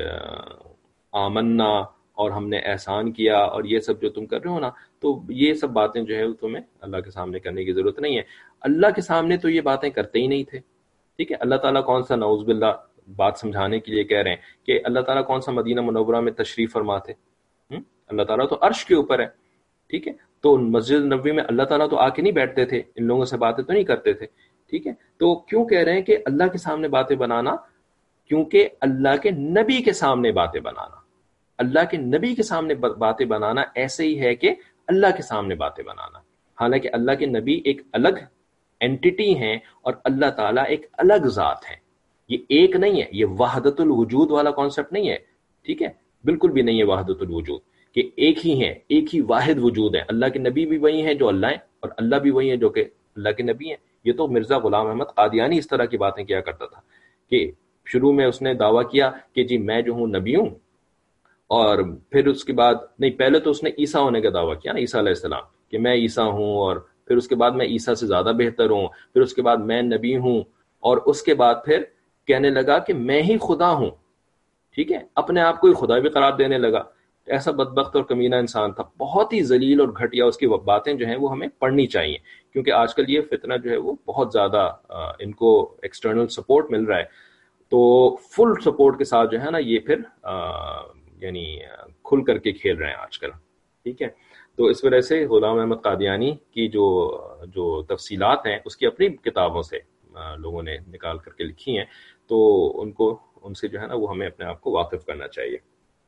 آمنا اور ہم نے احسان کیا اور یہ سب جو تم کر رہے ہو نا، تو یہ سب باتیں جو ہے تمہیں اللہ کے سامنے کرنے کی ضرورت نہیں ہے۔ اللہ کے سامنے تو یہ باتیں کرتے ہی نہیں تھے۔ ٹھیک ہے، اللہ تعالیٰ کون سا نعوذ باللہ بات سمجھانے کے لیے کہہ رہے ہیں کہ اللہ تعالیٰ کون سا مدینہ منورہ میں تشریف فرما تھے؟ اللہ تعالیٰ تو عرش کے اوپر ہے. ٹھیک ہے, تو مسجد نبوی میں اللہ تعالیٰ تو آ کے نہیں بیٹھتے تھے, ان لوگوں سے باتیں تو نہیں کرتے تھے. ٹھیک ہے, تو کیوں کہہ رہے ہیں کہ اللہ کے سامنے باتیں بنانا؟ کیونکہ اللہ کے نبی کے سامنے باتیں بنانا, اللہ کے نبی کے سامنے باتیں بنانا ایسے ہی ہے کہ اللہ کے سامنے باتیں بنانا. حالانکہ اللہ کے نبی ایک الگ اینٹیٹی ہیں اور اللہ تعالیٰ ایک الگ ذات ہے. یہ ایک نہیں ہے, یہ وحدت الوجود والا کانسیپٹ نہیں ہے. ٹھیک ہے, بالکل بھی نہیں ہے وحدت الوجود کہ ایک ہی ہیں, ایک ہی واحد وجود ہے. اللہ کے نبی بھی وہی ہیں جو اللہ ہیں, اور اللہ بھی وہی ہیں جو کہ اللہ کے نبی ہیں. یہ تو مرزا غلام احمد قادیانی اس طرح کی باتیں کیا کرتا تھا کہ شروع میں اس نے دعویٰ کیا کہ جی میں جو ہوں نبی ہوں, اور پھر اس کے بعد نہیں, پہلے تو اس نے عیسیٰ ہونے کا دعویٰ کیا نا, عیسیٰ علیہ السلام, کہ میں عیسیٰ ہوں, اور پھر اس کے بعد میں عیسیٰ سے زیادہ بہتر ہوں, پھر اس کے بعد میں نبی ہوں, اور اس کے بعد پھر کہنے لگا کہ میں ہی خدا ہوں. ٹھیک ہے, اپنے آپ کو ہی خدا بھی قرار دینے لگا. ایسا بدبخت اور کمینہ انسان تھا, بہت ہی ذلیل اور گھٹیا. اس کی باتیں جو ہیں وہ ہمیں پڑھنی چاہیے, کیونکہ آج کل یہ فتنہ جو ہے وہ بہت زیادہ ان کو ایکسٹرنل سپورٹ مل رہا ہے, تو فل سپورٹ کے ساتھ جو ہے نا یہ پھر یعنی کھل کر کے کھیل رہے ہیں آج کل. ٹھیک ہے, تو اس وجہ سے غلام احمد قادیانی کی جو تفصیلات ہیں اس کی اپنی کتابوں سے لوگوں نے نکال کر کے لکھی ہیں, تو ان سے جو ہے نا وہ ہمیں اپنے آپ کو واقف کرنا چاہیے.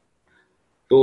تو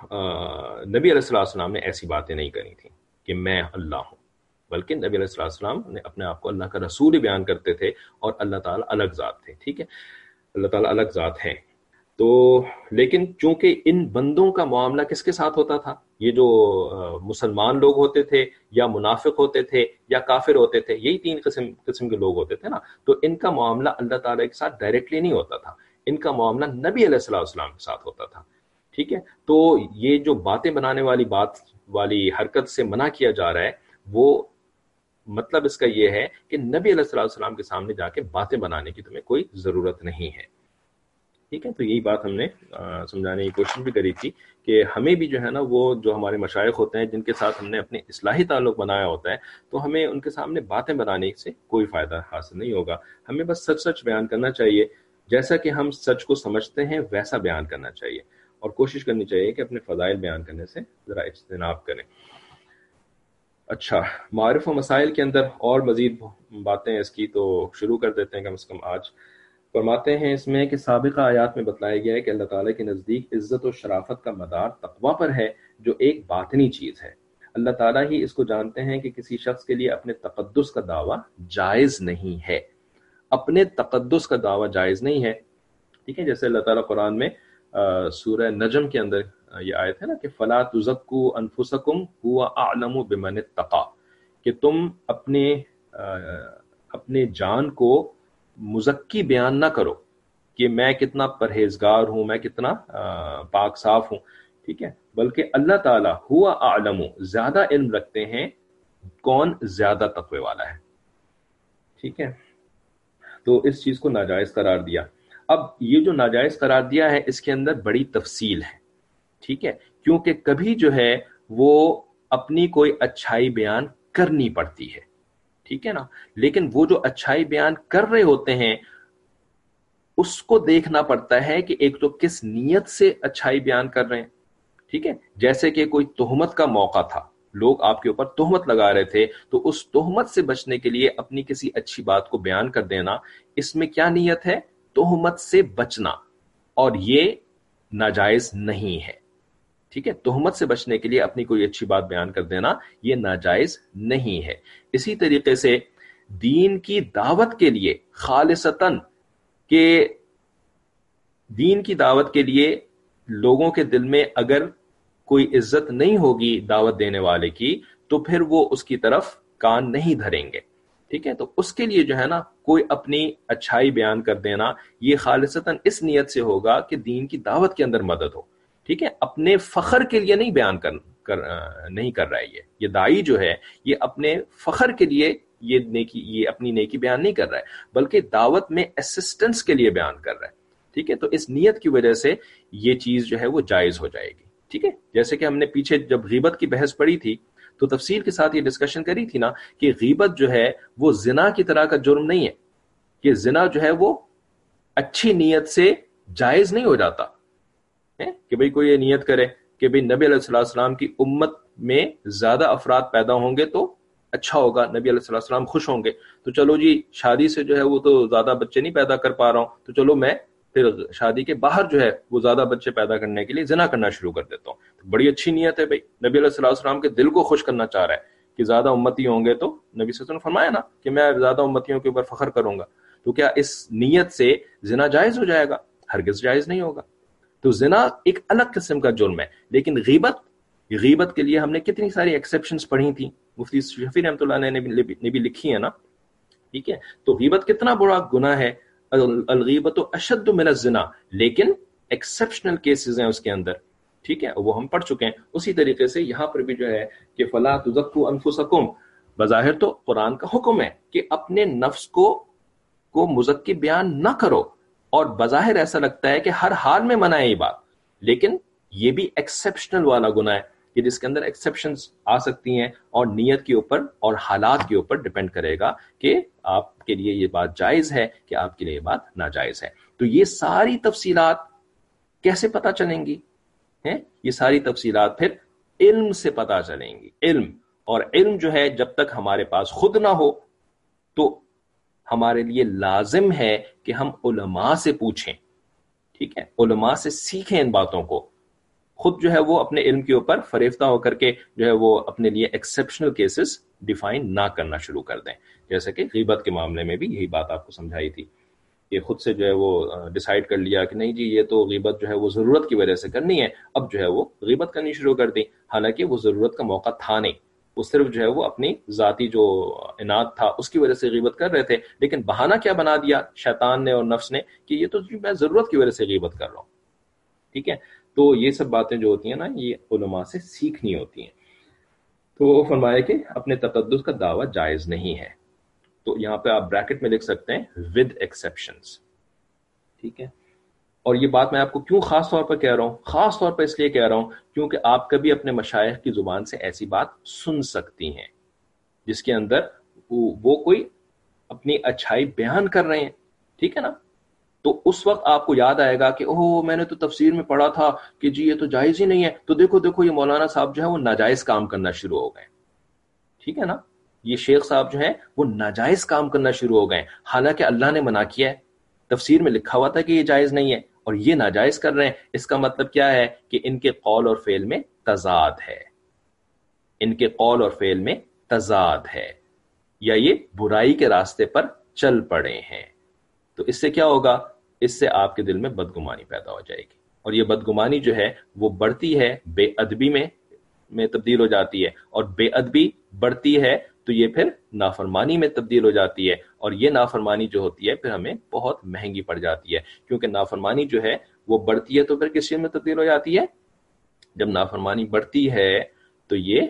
نبی علیہ السلام نے ایسی باتیں نہیں کری تھیں کہ میں اللہ ہوں, بلکہ نبی علیہ السلام نے اپنے آپ کو اللہ کا رسول ہی بیان کرتے تھے, اور اللہ تعالیٰ الگ ذات تھے. ٹھیک ہے, اللہ تعالیٰ الگ ذات ہیں. تو لیکن چونکہ ان بندوں کا معاملہ کس کے ساتھ ہوتا تھا, یہ جو مسلمان لوگ ہوتے تھے یا منافق ہوتے تھے یا کافر ہوتے تھے, یہی تین قسم کے لوگ ہوتے تھے نا, تو ان کا معاملہ اللہ تعالیٰ کے ساتھ ڈائریکٹلی نہیں ہوتا تھا, ان کا معاملہ نبی علیہ السلام کے ساتھ ہوتا تھا. ٹھیک ہے, تو یہ جو باتیں بنانے والی حرکت سے منع کیا جا رہا ہے, وہ مطلب اس کا یہ ہے کہ نبی علیہ السلام کے سامنے جا کے باتیں بنانے کی تمہیں کوئی ضرورت نہیں ہے. ٹھیک ہے, تو یہی بات ہم نے سمجھانے کی کوشش بھی کری تھی کہ ہمیں بھی جو ہے نا وہ جو ہمارے مشائخ ہوتے ہیں جن کے ساتھ ہم نے اپنے اصلاحی تعلق بنایا ہوتا ہے, تو ہمیں ان کے سامنے باتیں بنانے سے کوئی فائدہ حاصل نہیں ہوگا. ہمیں بس سچ بیان کرنا چاہیے, جیسا کہ ہم سچ کو سمجھتے ہیں ویسا بیان کرنا چاہیے, اور کوشش کرنی چاہیے کہ اپنے فضائل بیان کرنے سے ذرا اجتناب کریں. اچھا, معارف و مسائل کے اندر اور مزید باتیں اس کی تو شروع کر دیتے ہیں کم سے کم آج. فرماتے ہیں اس میں کہ سابقہ آیات میں بتلایا گیا ہے کہ اللہ تعالیٰ کے نزدیک عزت و شرافت کا مدار تقویٰ پر ہے, جو ایک باطنی چیز ہے. اللہ تعالیٰ ہی اس کو جانتے ہیں کہ کسی شخص کے لیے اپنے تقدس کا دعویٰ جائز نہیں ہے, اپنے تقدس کا دعویٰ جائز نہیں ہے. ٹھیک ہے, جیسے اللہ تعالیٰ قرآن میں سورہ نجم کے اندر یہ آیت ہے نا کہ فَلَا تُزَكُّوا أَنفُسَكُمْ هُوَ أَعْلَمُ بِمَنِ اتَّقَى, کہ تم اپنے جان کو مزکی بیان نہ کرو کہ میں کتنا پرہیزگار ہوں, میں کتنا پاک صاف ہوں. ٹھیک ہے, بلکہ اللہ تعالیٰ ہوا اعلم, زیادہ علم رکھتے ہیں کون زیادہ تقوی والا ہے. ٹھیک ہے, تو اس چیز کو ناجائز قرار دیا. اب یہ جو ناجائز قرار دیا ہے اس کے اندر بڑی تفصیل ہے. ٹھیک ہے, کیونکہ کبھی جو ہے وہ اپنی کوئی اچھائی بیان کرنی پڑتی ہے. ٹھیک ہے نا, لیکن وہ جو اچھائی بیان کر رہے ہوتے ہیں اس کو دیکھنا پڑتا ہے کہ ایک تو کس نیت سے اچھائی بیان کر رہے ہیں. ٹھیک ہے, جیسے کہ کوئی تہمت کا موقع تھا, لوگ آپ کے اوپر تہمت لگا رہے تھے, تو اس تہمت سے بچنے کے لیے اپنی کسی اچھی بات کو بیان کر دینا, اس میں کیا نیت ہے؟ تہمت سے بچنا, اور یہ ناجائز نہیں ہے. ٹھیک ہے, تہمت سے بچنے کے لیے اپنی کوئی اچھی بات بیان کر دینا یہ ناجائز نہیں ہے. اسی طریقے سے دین کی دعوت کے لیے خالصتاً, کہ دین کی دعوت کے لیے لوگوں کے دل میں اگر کوئی عزت نہیں ہوگی دعوت دینے والے کی, تو پھر وہ اس کی طرف کان نہیں دھریں گے. ٹھیک ہے, تو اس کے لیے جو ہے نا کوئی اپنی اچھائی بیان کر دینا یہ خالصتاً اس نیت سے ہوگا کہ دین کی دعوت کے اندر مدد ہو. ٹھیک ہے, اپنے فخر کے لیے نہیں بیان نہیں کر رہا ہے. یہ داعی جو ہے یہ اپنے فخر کے لیے یہ اپنی نیکی بیان نہیں کر رہا ہے, بلکہ دعوت میں اسسٹنس کے لیے بیان کر رہا ہے. ٹھیک ہے, تو اس نیت کی وجہ سے یہ چیز جو ہے وہ جائز ہو جائے گی. ٹھیک ہے, جیسے کہ ہم نے پیچھے جب غیبت کی بحث پڑھی تھی تو تفصیل کے ساتھ یہ ڈسکشن کری تھی نا کہ غیبت جو ہے وہ زنا کی طرح کا جرم نہیں ہے. کہ زنا جو ہے وہ اچھی نیت سے جائز نہیں ہو جاتا کہ بھئی کوئی یہ نیت کرے کہ بھئی نبی علیہ السلام کی امت میں زیادہ افراد پیدا ہوں گے تو اچھا ہوگا، نبی علیہ السلام خوش ہوں گے، تو چلو جی شادی سے جو ہے وہ تو زیادہ بچے نہیں پیدا کر پا رہا ہوں، تو چلو میں پھر شادی کے باہر جو ہے وہ زیادہ بچے پیدا کرنے کے لیے زنا کرنا شروع کر دیتا ہوں. تو بڑی اچھی نیت ہے بھائی، نبی علیہ السلام کے دل کو خوش کرنا چاہ رہا ہے کہ زیادہ امتی ہوں گے تو نبی صلی اللہ علیہ وسلم نے فرمایا نا کہ میں زیادہ امتیوں کے اوپر فخر کروں گا، تو کیا اس نیت سے زنا جائز ہو جائے گا؟ ہرگز جائز نہیں ہوگا. تو زنا ایک الگ قسم کا جرم ہے. لیکن غیبت کے لیے ہم نے کتنی ساری ایکسیپشنز پڑھی تھیں، مفتی شفیع رحمۃ اللہ علیہ نے بھی لکھی ہے نا. ٹھیک ہے، تو غیبت کتنا بڑا گناہ ہے، الغیبت اشد من الزنا، لیکن ایکسیپشنل کیسز ہیں اس کے اندر. ٹھیک ہے، وہ ہم پڑھ چکے ہیں. اسی طریقے سے یہاں پر بھی جو ہے کہ فلا تزکوا انفسکم، بظاہر تو قرآن کا حکم ہے کہ اپنے نفس کو مزکی بیان نہ کرو، اور بظاہر ایسا لگتا ہے کہ ہر حال میں منع ہے یہ بات، لیکن یہ بھی ایکسیپشنل والا گناہ ہے کہ جس کے اندر ایکسیپشنز آ سکتی ہیں، اور نیت کے اوپر اور حالات کے اوپر ڈیپینڈ کرے گا کہ آپ کے لیے یہ بات جائز ہے کہ آپ کے لیے یہ بات ناجائز ہے. تو یہ ساری تفصیلات کیسے پتہ چلیں گی؟ یہ ساری تفصیلات پھر علم سے پتہ چلیں گی. اور علم جو ہے جب تک ہمارے پاس خود نہ ہو تو ہمارے لیے لازم ہے کہ ہم علماء سے پوچھیں. ٹھیک ہے، علماء سے سیکھیں ان باتوں کو. خود جو ہے وہ اپنے علم کے اوپر فریفتہ ہو کر کے جو ہے وہ اپنے لیے ایکسیپشنل کیسز ڈیفائن نہ کرنا شروع کر دیں. جیسے کہ غیبت کے معاملے میں بھی یہی بات آپ کو سمجھائی تھی کہ خود سے جو ہے وہ ڈیسائیڈ کر لیا کہ نہیں جی یہ تو غیبت جو ہے وہ ضرورت کی وجہ سے کرنی ہے، اب جو ہے وہ غیبت کرنی شروع کر دی، حالانکہ وہ ضرورت کا موقع تھا نہیں، وہ صرف جو ہے وہ اپنی ذاتی جو عناد تھا اس کی وجہ سے غیبت کر رہے تھے. لیکن بہانہ کیا بنا دیا شیطان نے اور نفس نے کہ یہ تو میں ضرورت کی وجہ سے غیبت کر رہا ہوں. ٹھیک ہے، تو یہ سب باتیں جو ہوتی ہیں نا یہ علماء سے سیکھنی ہوتی ہیں. تو وہ فرمایا کہ اپنے تقدس کا دعویٰ جائز نہیں ہے. تو یہاں پہ آپ بریکٹ میں لکھ سکتے ہیں ود ایکسیپشنز. ٹھیک ہے، اور یہ بات میں آپ کو کیوں خاص طور پر کہہ رہا ہوں؟ خاص طور پر اس لیے کہہ رہا ہوں کیونکہ آپ کبھی اپنے مشائخ کی زبان سے ایسی بات سن سکتی ہیں جس کے اندر وہ کوئی اپنی اچھائی بیان کر رہے ہیں. ٹھیک ہے نا، تو اس وقت آپ کو یاد آئے گا کہ اوہ میں نے تو تفسیر میں پڑھا تھا کہ جی یہ تو جائز ہی نہیں ہے، تو دیکھو یہ مولانا صاحب جو ہے وہ ناجائز کام کرنا شروع ہو گئے. ٹھیک ہے نا، یہ شیخ صاحب جو ہیں وہ ناجائز کام کرنا شروع ہو گئے، حالانکہ اللہ نے منع کیا ہے، تفسیر میں لکھا ہوا تھا کہ یہ جائز نہیں ہے، اور یہ ناجائز کر رہے ہیں. اس کا مطلب کیا ہے کہ ان کے قول اور فعل میں تضاد ہے، ان کے قول اور فعل میں تضاد ہے، یا یہ برائی کے راستے پر چل پڑے ہیں. تو اس سے کیا ہوگا؟ اس سے آپ کے دل میں بدگمانی پیدا ہو جائے گی، اور یہ بدگمانی جو ہے وہ بڑھتی ہے، بے ادبی میں تبدیل ہو جاتی ہے، اور بے ادبی بڑھتی ہے تو یہ پھر نافرمانی میں تبدیل ہو جاتی ہے، اور یہ نافرمانی جو ہوتی ہے پھر ہمیں بہت مہنگی پڑ جاتی ہے. کیونکہ نافرمانی جو ہے وہ بڑھتی ہے تو پھر کس چیز میں تبدیل ہو جاتی ہے؟ جب نافرمانی بڑھتی ہے تو یہ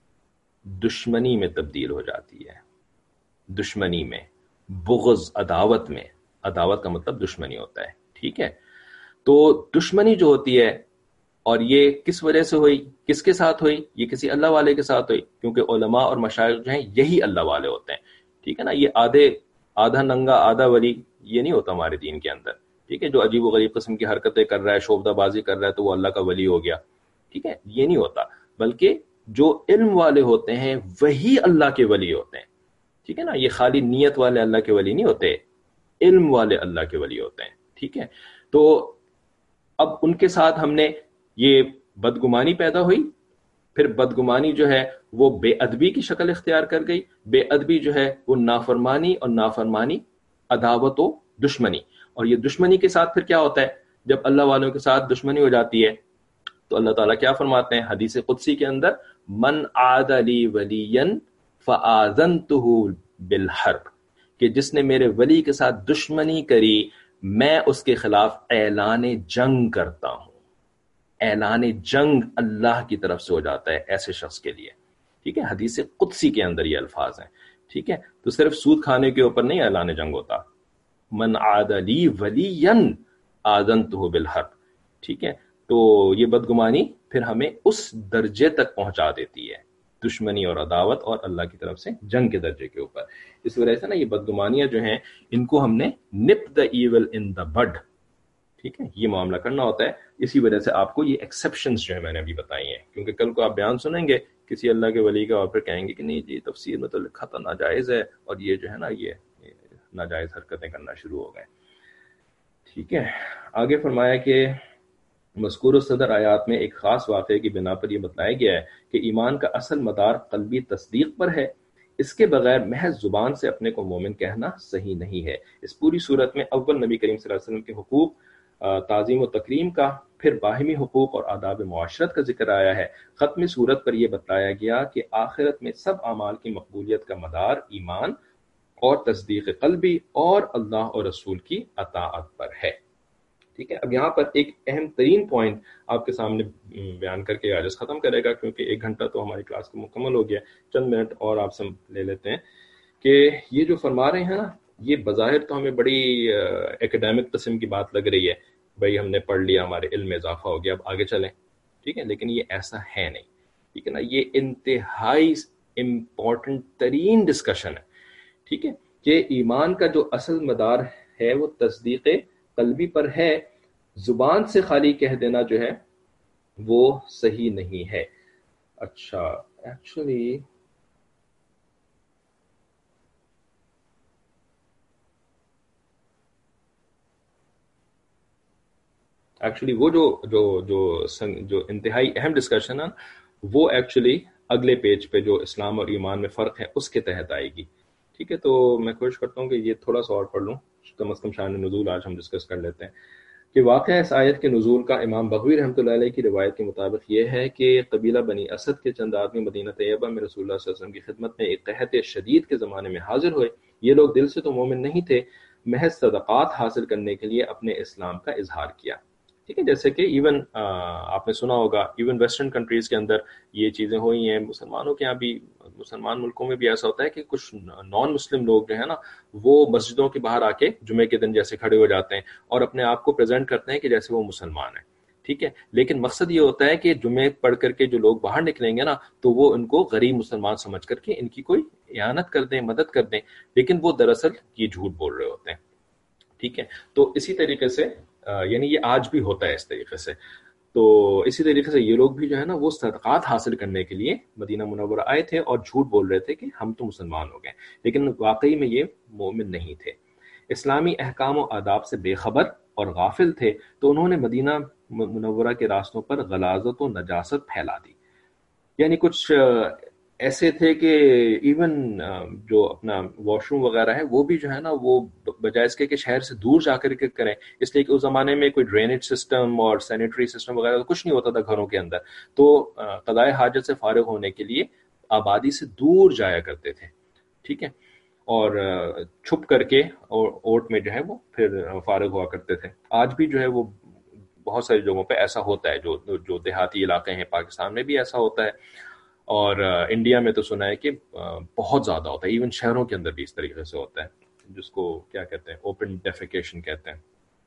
دشمنی میں تبدیل ہو جاتی ہے، دشمنی میں، بغض، عداوت میں. عداوت کا مطلب دشمنی ہوتا ہے. ٹھیک ہے، تو دشمنی جو ہوتی ہے، اور یہ کس وجہ سے ہوئی، کس کے ساتھ ہوئی؟ یہ کسی اللہ والے کے ساتھ ہوئی، کیونکہ علماء اور مشائخ جو ہیں یہی اللہ والے ہوتے ہیں. ٹھیک ہے نا، یہ آدھا ننگا آدھا ولی یہ نہیں ہوتا ہمارے دین کے اندر. ٹھیک ہے، جو عجیب و غریب قسم کی حرکتیں کر رہا ہے، شوبدہ بازی کر رہا ہے تو وہ اللہ کا ولی ہو گیا. ٹھیک ہے، یہ نہیں ہوتا، بلکہ جو علم والے ہوتے ہیں وہی اللہ کے ولی ہوتے ہیں. ٹھیک ہے نا، یہ خالی نیت والے اللہ کے ولی نہیں ہوتے، علم والے اللہ کے ولی ہوتے ہیں. ٹھیک ہے، تو اب ان کے ساتھ ہم نے یہ بدگمانی پیدا ہوئی، پھر بدگمانی جو ہے وہ بے ادبی کی شکل اختیار کر گئی، بے ادبی جو ہے وہ نافرمانی، اور نافرمانی عداوت و دشمنی. اور یہ دشمنی کے ساتھ پھر کیا ہوتا ہے؟ جب اللہ والوں کے ساتھ دشمنی ہو جاتی ہے تو اللہ تعالیٰ کیا فرماتے ہیں حدیث قدسی کے اندر؟ من عاد لی ولیا فآذنتہ بالحرب، کہ جس نے میرے ولی کے ساتھ دشمنی کری میں اس کے خلاف اعلان جنگ کرتا ہوں. اعلان جنگ اللہ کی طرف سے ہو جاتا ہے ایسے شخص کے لیے. ٹھیک ہے، حدیث قدسی کے اندر یہ الفاظ ہیں. ٹھیک ہے، تو صرف سود کھانے کے اوپر نہیں اعلان جنگ ہوتا. من عاد لی ولیا آذنتہ بالحرب. ٹھیک ہے، تو یہ بدگمانی پھر ہمیں اس درجے تک پہنچا دیتی ہے، دشمنی اور عداوت اور اللہ کی طرف سے جنگ کے درجے کے اوپر. اس وجہ سے نا یہ بدگمانیاں جو ہیں ان کو ہم نے نپ دا ایول ان دا بڈ. ٹھیک ہے، یہ معاملہ کرنا ہوتا ہے. اسی وجہ سے آپ کو یہ ایکسیپشنز جو ہے میں نے ابھی بتائی ہیں، کیونکہ کل کو آپ بیان سنیں گے کسی اللہ کے ولی کا اور پھر کہیں گے کہ نہیں جی تفسیر میں تو لکھا تھا ناجائز ہے، اور یہ جو ہے نا یہ ناجائز حرکتیں کرنا شروع ہو گئے. ٹھیک ہے، آگے فرمایا کہ مذکور الصدر آیات میں ایک خاص واقعے کی بنا پر یہ بتلایا گیا ہے کہ ایمان کا اصل مدار قلبی تصدیق پر ہے. اس کے بغیر محض زبان سے اپنے کو مومن کہنا صحیح نہیں ہے. اس پوری صورت میں اول نبی کریم صلی اللہ علیہ وسلم کے حقوق، تعظیم و تکریم کا، پھر باہمی حقوق اور آداب معاشرت کا ذکر آیا ہے. ختمی صورت پر یہ بتلایا گیا کہ آخرت میں سب اعمال کی مقبولیت کا مدار ایمان اور تصدیق قلبی اور اللہ اور رسول کی اطاعت پر ہے. ٹھیک ہے، اب یہاں پر ایک اہم ترین پوائنٹ آپ کے سامنے بیان کر کے آج ختم کرے گا، کیونکہ 1 گھنٹہ تو ہماری کلاس کا مکمل ہو گیا. چند منٹ اور آپ سے لے لیتے ہیں کہ یہ جو فرما رہے ہیں نا، یہ بظاہر تو ہمیں بڑی ایکڈیمک قسم کی بات لگ رہی ہے، بھائی ہم نے پڑھ لیا، ہمارے علم میں اضافہ ہو گیا، اب آگے چلیں. ٹھیک ہے، لیکن یہ ایسا ہے نہیں. ٹھیک ہے نا، یہ انتہائی امپورٹنٹ ترین ڈسکشن ہے. ٹھیک ہے، کہ ایمان کا جو اصل مدار ہے وہ تصدیق قلبی پر ہے. زبان سے خالی کہہ دینا جو ہے وہ صحیح نہیں ہے. اچھا، ایکچولی وہ جو انتہائی اہم ڈسکشن ہے وہ ایکچولی اگلے پیج پہ جو اسلام اور ایمان میں فرق ہے اس کے تحت آئے گی. ٹھیک ہے، تو میں کوشش کرتا ہوں کہ یہ تھوڑا سا اور پڑھ لوں، کم از کم شان نزول آج ہم ڈسکس کر لیتے ہیں. کہ واقعہ اس آیت کے نزول کا امام بغوی رحمۃ اللہ علیہ کی روایت کے مطابق یہ ہے کہ قبیلہ بنی اسد کے چند آدمی مدینہ طیبہ میں رسول اللہ صلی اللہ علیہ وسلم کی خدمت میں ایک قحط شدید کے زمانے میں حاضر ہوئے. یہ لوگ دل سے تو مومن نہیں تھے، محض صدقات حاصل کرنے کے لیے اپنے اسلام کا اظہار کیا. ٹھیک ہے، جیسے کہ ایون آپ نے سنا ہوگا ایون ویسٹرن کنٹریز کے اندر یہ چیزیں ہوئی ہیں. مسلمانوں کے یہاں بھی، مسلمان ملکوں میں بھی ایسا ہوتا ہے کہ کچھ نان مسلم لوگ جو ہے نا وہ مسجدوں کے باہر آ کے جمعے کے دن جیسے کھڑے ہو جاتے ہیں اور اپنے آپ کو پریزنٹ کرتے ہیں کہ جیسے وہ مسلمان ہیں. ٹھیک ہے، لیکن مقصد یہ ہوتا ہے کہ جمعے پڑھ کر کے جو لوگ باہر نکلیں گے نا تو وہ ان کو غریب مسلمان سمجھ کر کے ان کی کوئی اعانت کر دیں، مدد کر دیں، لیکن وہ دراصل یہ جھوٹ بول رہے ہوتے ہیں. ٹھیک ہے، تو اسی طریقے سے یعنی یہ آج بھی ہوتا ہے اس طریقے سے. تو اسی طریقے سے یہ لوگ بھی جو ہے نا وہ صدقات حاصل کرنے کے لیے مدینہ منورہ آئے تھے اور جھوٹ بول رہے تھے کہ ہم تو مسلمان ہو گئے، لیکن واقعی میں یہ مومن نہیں تھے. اسلامی احکام و آداب سے بے خبر اور غافل تھے، تو انہوں نے مدینہ منورہ کے راستوں پر غلاظت و نجاست پھیلا دی. یعنی کچھ ایسے تھے کہ ایون جو اپنا واش روم وغیرہ ہے وہ بھی جو ہے نا وہ بجائے اس کے شہر سے دور جا کر کے کریں، اس لیے کہ اس زمانے میں کوئی ڈرینیج سسٹم اور سینیٹری سسٹم وغیرہ کچھ نہیں ہوتا تھا گھروں کے اندر. تو قضائے حاجت سے فارغ ہونے کے لیے آبادی سے دور جایا کرتے تھے. ٹھیک ہے، اور چھپ کر کے اور اوٹ میں جو ہے وہ پھر فارغ ہوا کرتے تھے. آج بھی جو ہے وہ بہت ساری جگہوں پہ ایسا ہوتا ہے، جو دیہاتی علاقے ہیں پاکستان میں بھی ایسا ہوتا ہے، اور انڈیا میں تو سنا ہے کہ بہت زیادہ ہوتا ہے، ایون شہروں کے اندر بھی اس طریقے سے ہوتا ہے، جس کو کیا کہتے ہیں اوپن ڈیفیکیشن کہتے ہیں.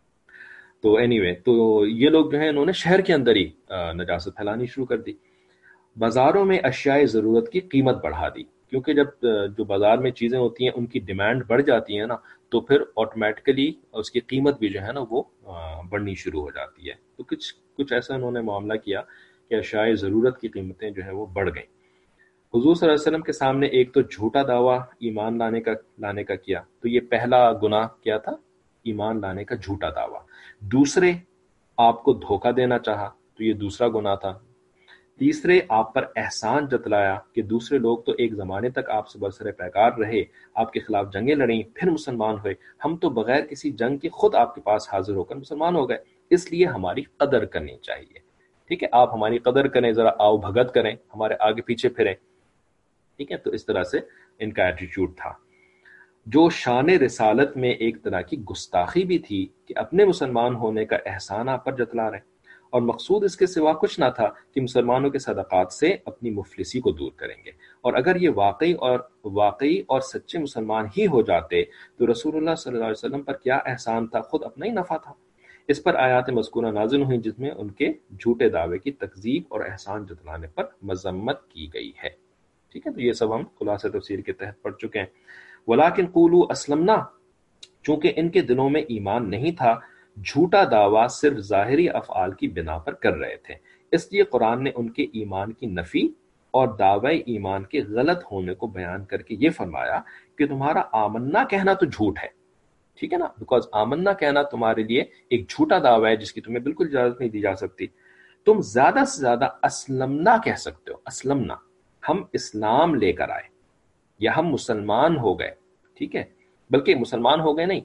تو اینی وے، تو یہ لوگ جو ہیں انہوں نے شہر کے اندر ہی نجاست پھیلانی شروع کر دی. بازاروں میں اشیاء ضرورت کی قیمت بڑھا دی، کیونکہ جب جو بازار میں چیزیں ہوتی ہیں ان کی ڈیمانڈ بڑھ جاتی ہے نا تو پھر آٹومیٹکلی اس کی قیمت بھی جو ہے نا وہ بڑھنی شروع ہو جاتی ہے. تو کچھ ایسا انہوں نے معاملہ کیا کہ اشیاء ضرورت کی قیمتیں جو ہے وہ بڑھ گئیں. حضور صلی اللہ علیہ وسلم کے سامنے ایک تو جھوٹا دعویٰ ایمان لانے کا کیا، تو یہ پہلا گناہ کیا تھا، ایمان لانے کا جھوٹا دعویٰ. دوسرے، آپ کو دھوکہ دینا چاہا، تو یہ دوسرا گناہ تھا. تیسرے، آپ پر احسان جتلایا کہ دوسرے لوگ تو ایک زمانے تک آپ سے برسر پیکار رہے، آپ کے خلاف جنگیں لڑیں، پھر مسلمان ہوئے، ہم تو بغیر کسی جنگ کے خود آپ کے پاس حاضر ہو کر مسلمان ہو گئے، اس لیے ہماری قدر کرنی چاہیے. ٹھیک ہے، آپ ہماری قدر کریں، ذرا آؤ بھگت کریں، ہمارے آگے پیچھے پھریں. ٹھیک ہے، تو اس طرح سے ان کا ایٹیٹیوڈ تھا، جو شان رسالت میں ایک طرح کی گستاخی بھی تھی کہ اپنے مسلمان ہونے کا احسان آپ پر جتلا رہے، اور مقصود اس کے سوا کچھ نہ تھا کہ مسلمانوں کے صدقات سے اپنی مفلسی کو دور کریں گے. اور اگر یہ واقعی اور سچے مسلمان ہی ہو جاتے تو رسول اللہ صلی اللہ علیہ وسلم پر کیا احسان تھا، خود اپنا ہی نفع تھا. اس پر آیات مذکورہ نازل ہوئیں جس میں ان کے جھوٹے دعوے کی تکذیب اور احسان جتلانے پر مذمت کی گئی ہے. ٹھیک ہے، تو یہ سب ہم خلاصہ تفسیر کے تحت پڑھ چکے ہیں. وَلَٰكِنْ قُولُوا أَسْلَمْنَا، چونکہ ان کے دلوں میں ایمان نہیں تھا، جھوٹا دعویٰ صرف ظاہری افعال کی بنا پر کر رہے تھے، اس لیے قرآن نے ان کے ایمان کی نفی اور دعوی ایمان کے غلط ہونے کو بیان کر کے یہ فرمایا کہ تمہارا آمنا کہنا تو جھوٹ ہے، ٹھیک ہے نا، بیکاز آمنا کہنا تمہارے لیے ایک جھوٹا دعویٰ ہے جس کی تمہیں بالکل اجازت نہیں دی جا سکتی۔ تم زیادہ سے زیادہ اسلمنا کہہ سکتے ہو، اسلمنا، ہم اسلام لے کر آئے یا ہم مسلمان ہو گئے، ٹھیک ہے، بلکہ مسلمان ہو گئے نہیں،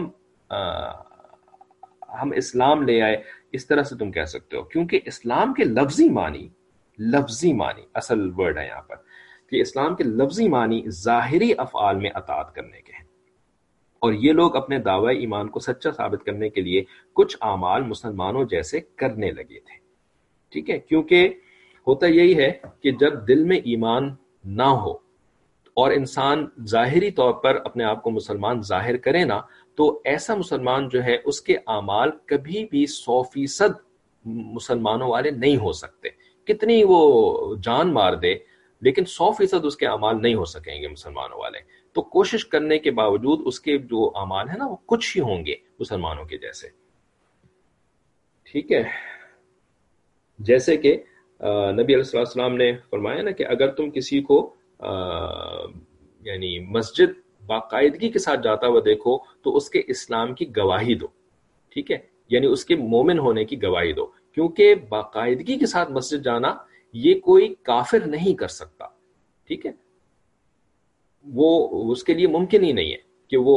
ہم اسلام لے آئے، اس طرح سے تم کہہ سکتے ہو، کیونکہ اسلام کے لفظی معنی اصل ورڈ ہے یہاں پر کہ اسلام کے لفظی معنی ظاہری افعال میں اطاعت کرنے کے ہیں، اور یہ لوگ اپنے دعوی ایمان کو سچا ثابت کرنے کے لیے کچھ اعمال مسلمانوں جیسے کرنے لگے تھے، ٹھیک ہے، کیونکہ ہوتا یہی ہے کہ جب دل میں ایمان نہ ہو اور انسان ظاہری طور پر اپنے آپ کو مسلمان ظاہر کرے نا، تو ایسا مسلمان جو ہے اس کے اعمال کبھی بھی 100% مسلمانوں والے نہیں ہو سکتے، کتنی وہ جان مار دے لیکن 100% اس کے اعمال نہیں ہو سکیں گے مسلمانوں والے، تو کوشش کرنے کے باوجود اس کے جو اعمال ہیں نا وہ کچھ ہی ہوں گے مسلمانوں کے جیسے، ٹھیک ہے، جیسے کہ نبی علیہ السلام نے فرمایا نا کہ اگر تم کسی کو یعنی مسجد باقاعدگی کے ساتھ جاتا ہوا دیکھو تو اس کے اسلام کی گواہی دو، ٹھیک ہے، یعنی اس کے مومن ہونے کی گواہی دو، کیونکہ باقاعدگی کے ساتھ مسجد جانا یہ کوئی کافر نہیں کر سکتا، ٹھیک ہے، وہ اس کے لیے ممکن ہی نہیں ہے کہ وہ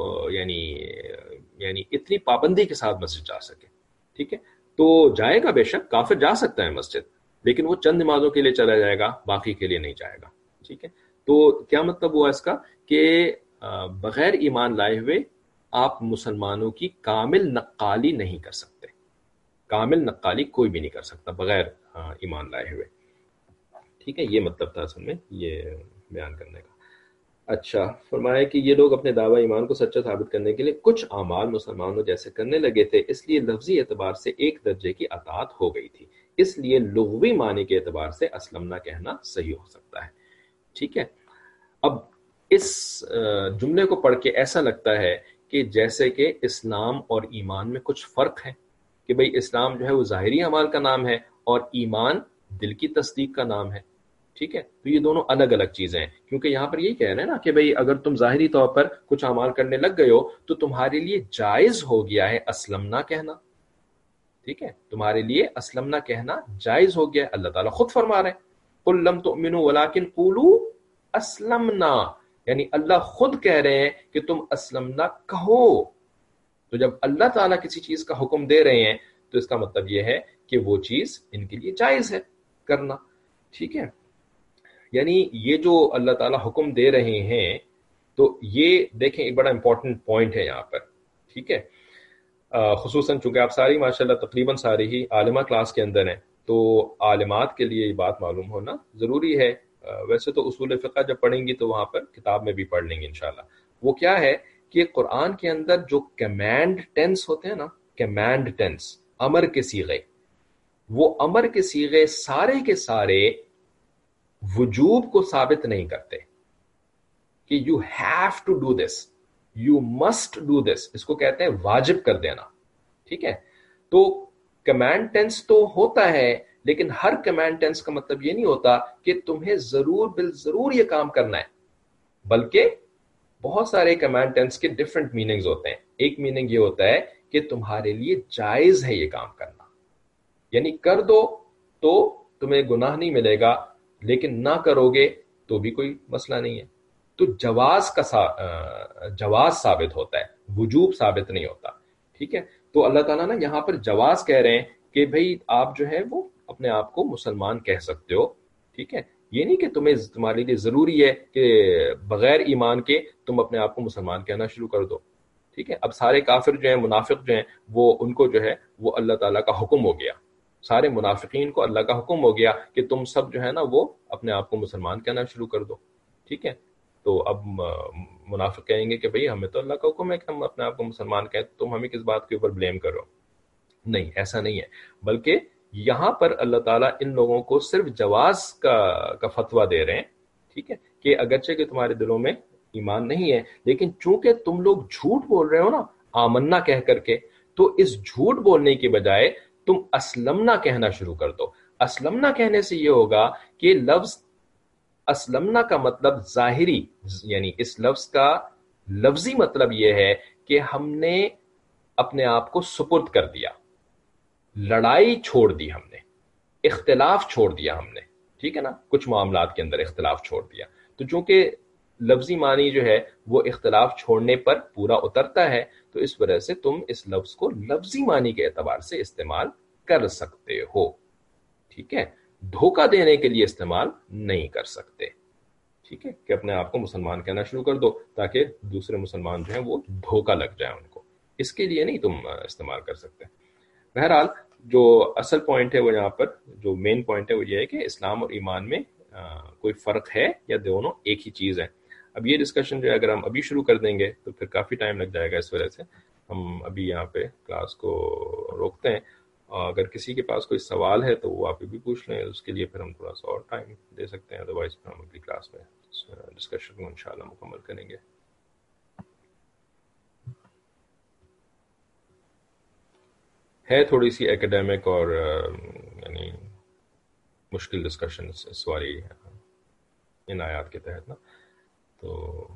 یعنی اتنی پابندی کے ساتھ مسجد جا سکے، ٹھیک ہے، تو جائے گا، بے شک کافر جا سکتا ہے مسجد، لیکن وہ چند نمازوں کے لیے چلا جائے گا، باقی کے لیے نہیں جائے گا، ٹھیک ہے، تو کیا مطلب ہوا اس کا کہ بغیر ایمان لائے ہوئے آپ مسلمانوں کی کامل نقالی نہیں کر سکتے، کامل نقالی کوئی بھی نہیں کر سکتا بغیر ایمان لائے ہوئے، ٹھیک ہے، یہ مطلب تھا اصل میں یہ بیان کرنے کا۔ اچھا، فرمایا کہ یہ لوگ اپنے دعوی ایمان کو سچا ثابت کرنے کے لیے کچھ اعمال مسلمانوں جیسے کرنے لگے تھے، اس لیے لفظی اعتبار سے ایک درجے کی اطاعت ہو گئی تھی، اس لیے لغوی معنی کے اعتبار سے اسلمنا کہنا صحیح ہو سکتا ہے، ٹھیک ہے۔ اب اس جملے کو پڑھ کے ایسا لگتا ہے کہ جیسے کہ اسلام اور ایمان میں کچھ فرق ہے، کہ بھئی اسلام جو ہے وہ ظاہری اعمال کا نام ہے اور ایمان دل کی تصدیق کا نام ہے، ٹھیک ہے، تو یہ دونوں الگ الگ چیزیں ہیں، کیونکہ یہاں پر یہی کہہ رہے ہیں نا کہ بھئی اگر تم ظاہری طور پر کچھ اعمال کرنے لگ گئے ہو تو تمہارے لیے جائز ہو گیا ہے اسلمنا کہنا، ٹھیک ہے، تمہارے لیے اسلمنا کہنا جائز ہو گیا ہے، اللہ تعالیٰ خود فرما رہے ہیں قُل لَمْ تُؤْمِنُوا وَلَكِنْ قُولُوا اسلمنا، یعنی اللہ خود کہہ رہے ہیں کہ تم اسلمنا کہو، تو جب اللہ تعالیٰ کسی چیز کا حکم دے رہے ہیں تو اس کا مطلب یہ ہے کہ وہ چیز ان کے لیے جائز ہے کرنا، ٹھیک ہے، یعنی یہ جو اللہ تعالیٰ حکم دے رہے ہیں تو یہ دیکھیں ایک بڑا امپورٹنٹ پوائنٹ ہے یہاں پر، ٹھیک ہے، خصوصاً چونکہ آپ ساری ماشاءاللہ تقریباً ساری ہی عالمہ کلاس کے اندر ہیں تو عالمات کے لیے یہ بات معلوم ہونا ضروری ہے، ویسے تو اصول فقہ جب پڑھیں گی تو وہاں پر کتاب میں بھی پڑھ لیں گے انشاءاللہ، وہ کیا ہے کہ قرآن کے اندر جو کمانڈ ٹینس ہوتے ہیں نا، کمانڈ ٹینس، امر کے صیغے، وہ امر کے صیغے سارے کے سارے وجوب کو ثابت نہیں کرتے کہ you have to do this, you must do this, اس کو کہتے ہیں واجب کر دینا، ٹھیک ہے، تو کمانڈ ٹینس تو ہوتا ہے لیکن ہر کمانڈ ٹینس کا مطلب یہ نہیں ہوتا کہ تمہیں ضرور بالضرور یہ کام کرنا ہے، بلکہ بہت سارے کمانڈ ٹینس کے ڈفرنٹ میننگز ہوتے ہیں، ایک میننگ یہ ہوتا ہے کہ تمہارے لیے جائز ہے یہ کام کرنا، یعنی کر دو تو تمہیں گناہ نہیں ملے گا لیکن نہ کرو گے تو بھی کوئی مسئلہ نہیں ہے، تو جواز ثابت ہوتا ہے، وجوب ثابت نہیں ہوتا، ٹھیک ہے، تو اللہ تعالیٰ نا یہاں پر جواز کہہ رہے ہیں کہ بھئی آپ جو ہے وہ اپنے آپ کو مسلمان کہہ سکتے ہو، ٹھیک ہے، یہ نہیں کہ تمہارے لیے ضروری ہے کہ بغیر ایمان کے تم اپنے آپ کو مسلمان کہنا شروع کر دو، ٹھیک ہے، اب سارے کافر جو ہیں، منافق جو ہیں، وہ ان کو جو ہے وہ اللہ تعالیٰ کا حکم ہو گیا، سارے منافقین کو اللہ کا حکم ہو گیا کہ تم سب جو ہے نا وہ اپنے آپ کو مسلمان کہنا شروع کر دو، ٹھیک ہے، تو اب منافق کہیں گے کہ بھئی ہمیں تو اللہ کا حکم ہے کہ ہم اپنے آپ کو مسلمان کہیں، تم ہمیں کس بات کے اوپر بلیم کرو، نہیں ایسا نہیں ہے، بلکہ یہاں پر اللہ تعالیٰ ان لوگوں کو صرف جواز کا فتویٰ دے رہے ہیں، ٹھیک ہے، کہ اگرچہ کہ تمہارے دلوں میں ایمان نہیں ہے لیکن چونکہ تم لوگ جھوٹ بول رہے ہو نا آمنا کہہ کر کے، تو اس جھوٹ بولنے کی بجائے تم اسلمنا کہنا شروع کر دو. اسلمنا کہنے سے یہ ہوگا کہ لفظ اسلمنا کا مطلب ظاہری، یعنی اس لفظ کا لفظی مطلب یہ ہے کہ ہم نے اپنے آپ کو سپرد کر دیا، لڑائی چھوڑ دی ہم نے، اختلاف چھوڑ دیا ہم نے، ٹھیک ہے نا، کچھ معاملات کے اندر اختلاف چھوڑ دیا. تو چونکہ لفظی معنی جو ہے وہ اختلاف چھوڑنے پر پورا اترتا ہے، تو اس وجہ سے تم اس لفظ کو لفظی معنی کے اعتبار سے استعمال کر سکتے ہو. ٹھیک ہے، دھوکہ دینے کے لیے استعمال نہیں کر سکتے. ٹھیک ہے، کہ اپنے آپ کو مسلمان کہنا شروع کر دو تاکہ دوسرے مسلمان جو ہیں وہ دھوکہ لگ جائے ان کو، اس کے لیے نہیں تم استعمال کر سکتے. بہرحال جو اصل پوائنٹ ہے وہ یہاں پر جو مین پوائنٹ ہے وہ یہ ہے کہ اسلام اور ایمان میں کوئی فرق ہے یا دونوں ایک ہی چیز ہے. اب یہ ڈسکشن جو ہے اگر ہم ابھی شروع کر دیں گے تو پھر کافی ٹائم لگ جائے گا، اس وجہ سے ہم ابھی یہاں پہ کلاس کو روکتے ہیں. اگر کسی کے پاس کوئی سوال ہے تو وہ آپ بھی پوچھ لیں، اس کے لیے پھر ہم تھوڑا سا اور ٹائم دے سکتے ہیں، ادروائز پھر ہم اگلی کلاس میں ڈسکشن کو انشاءاللہ مکمل کریں گے. ہے تھوڑی سی ایکڈیمک اور یعنی مشکل ڈسکشن اس والی ان آیات کے تحت نا، تو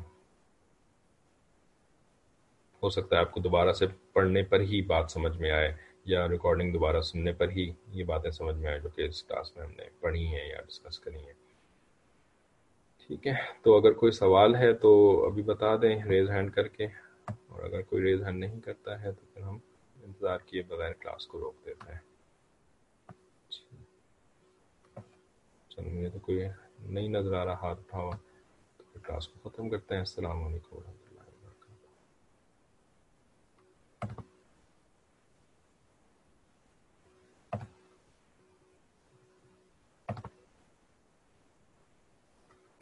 ہو سکتا ہے آپ کو دوبارہ سے پڑھنے پر ہی بات سمجھ میں آئے یا ریکارڈنگ دوبارہ سننے پر ہی یہ باتیں سمجھ میں آئے جو کہ اس کلاس میں ہم نے پڑھی ہیں یا ڈسکس کری ہیں. ٹھیک ہے، تو اگر کوئی سوال ہے تو ابھی بتا دیں ریز ہینڈ کر کے، اور اگر کوئی ریز ہینڈ نہیں کرتا ہے تو پھر ہم انتظار کیے بغیر کلاس کو روک دیتے ہیں. چلو مجھے تو کوئی نہیں نظر آ رہا ہاتھ اٹھا ہوا، تو پھر کلاس کو ختم کرتے ہیں. السلام علیکم.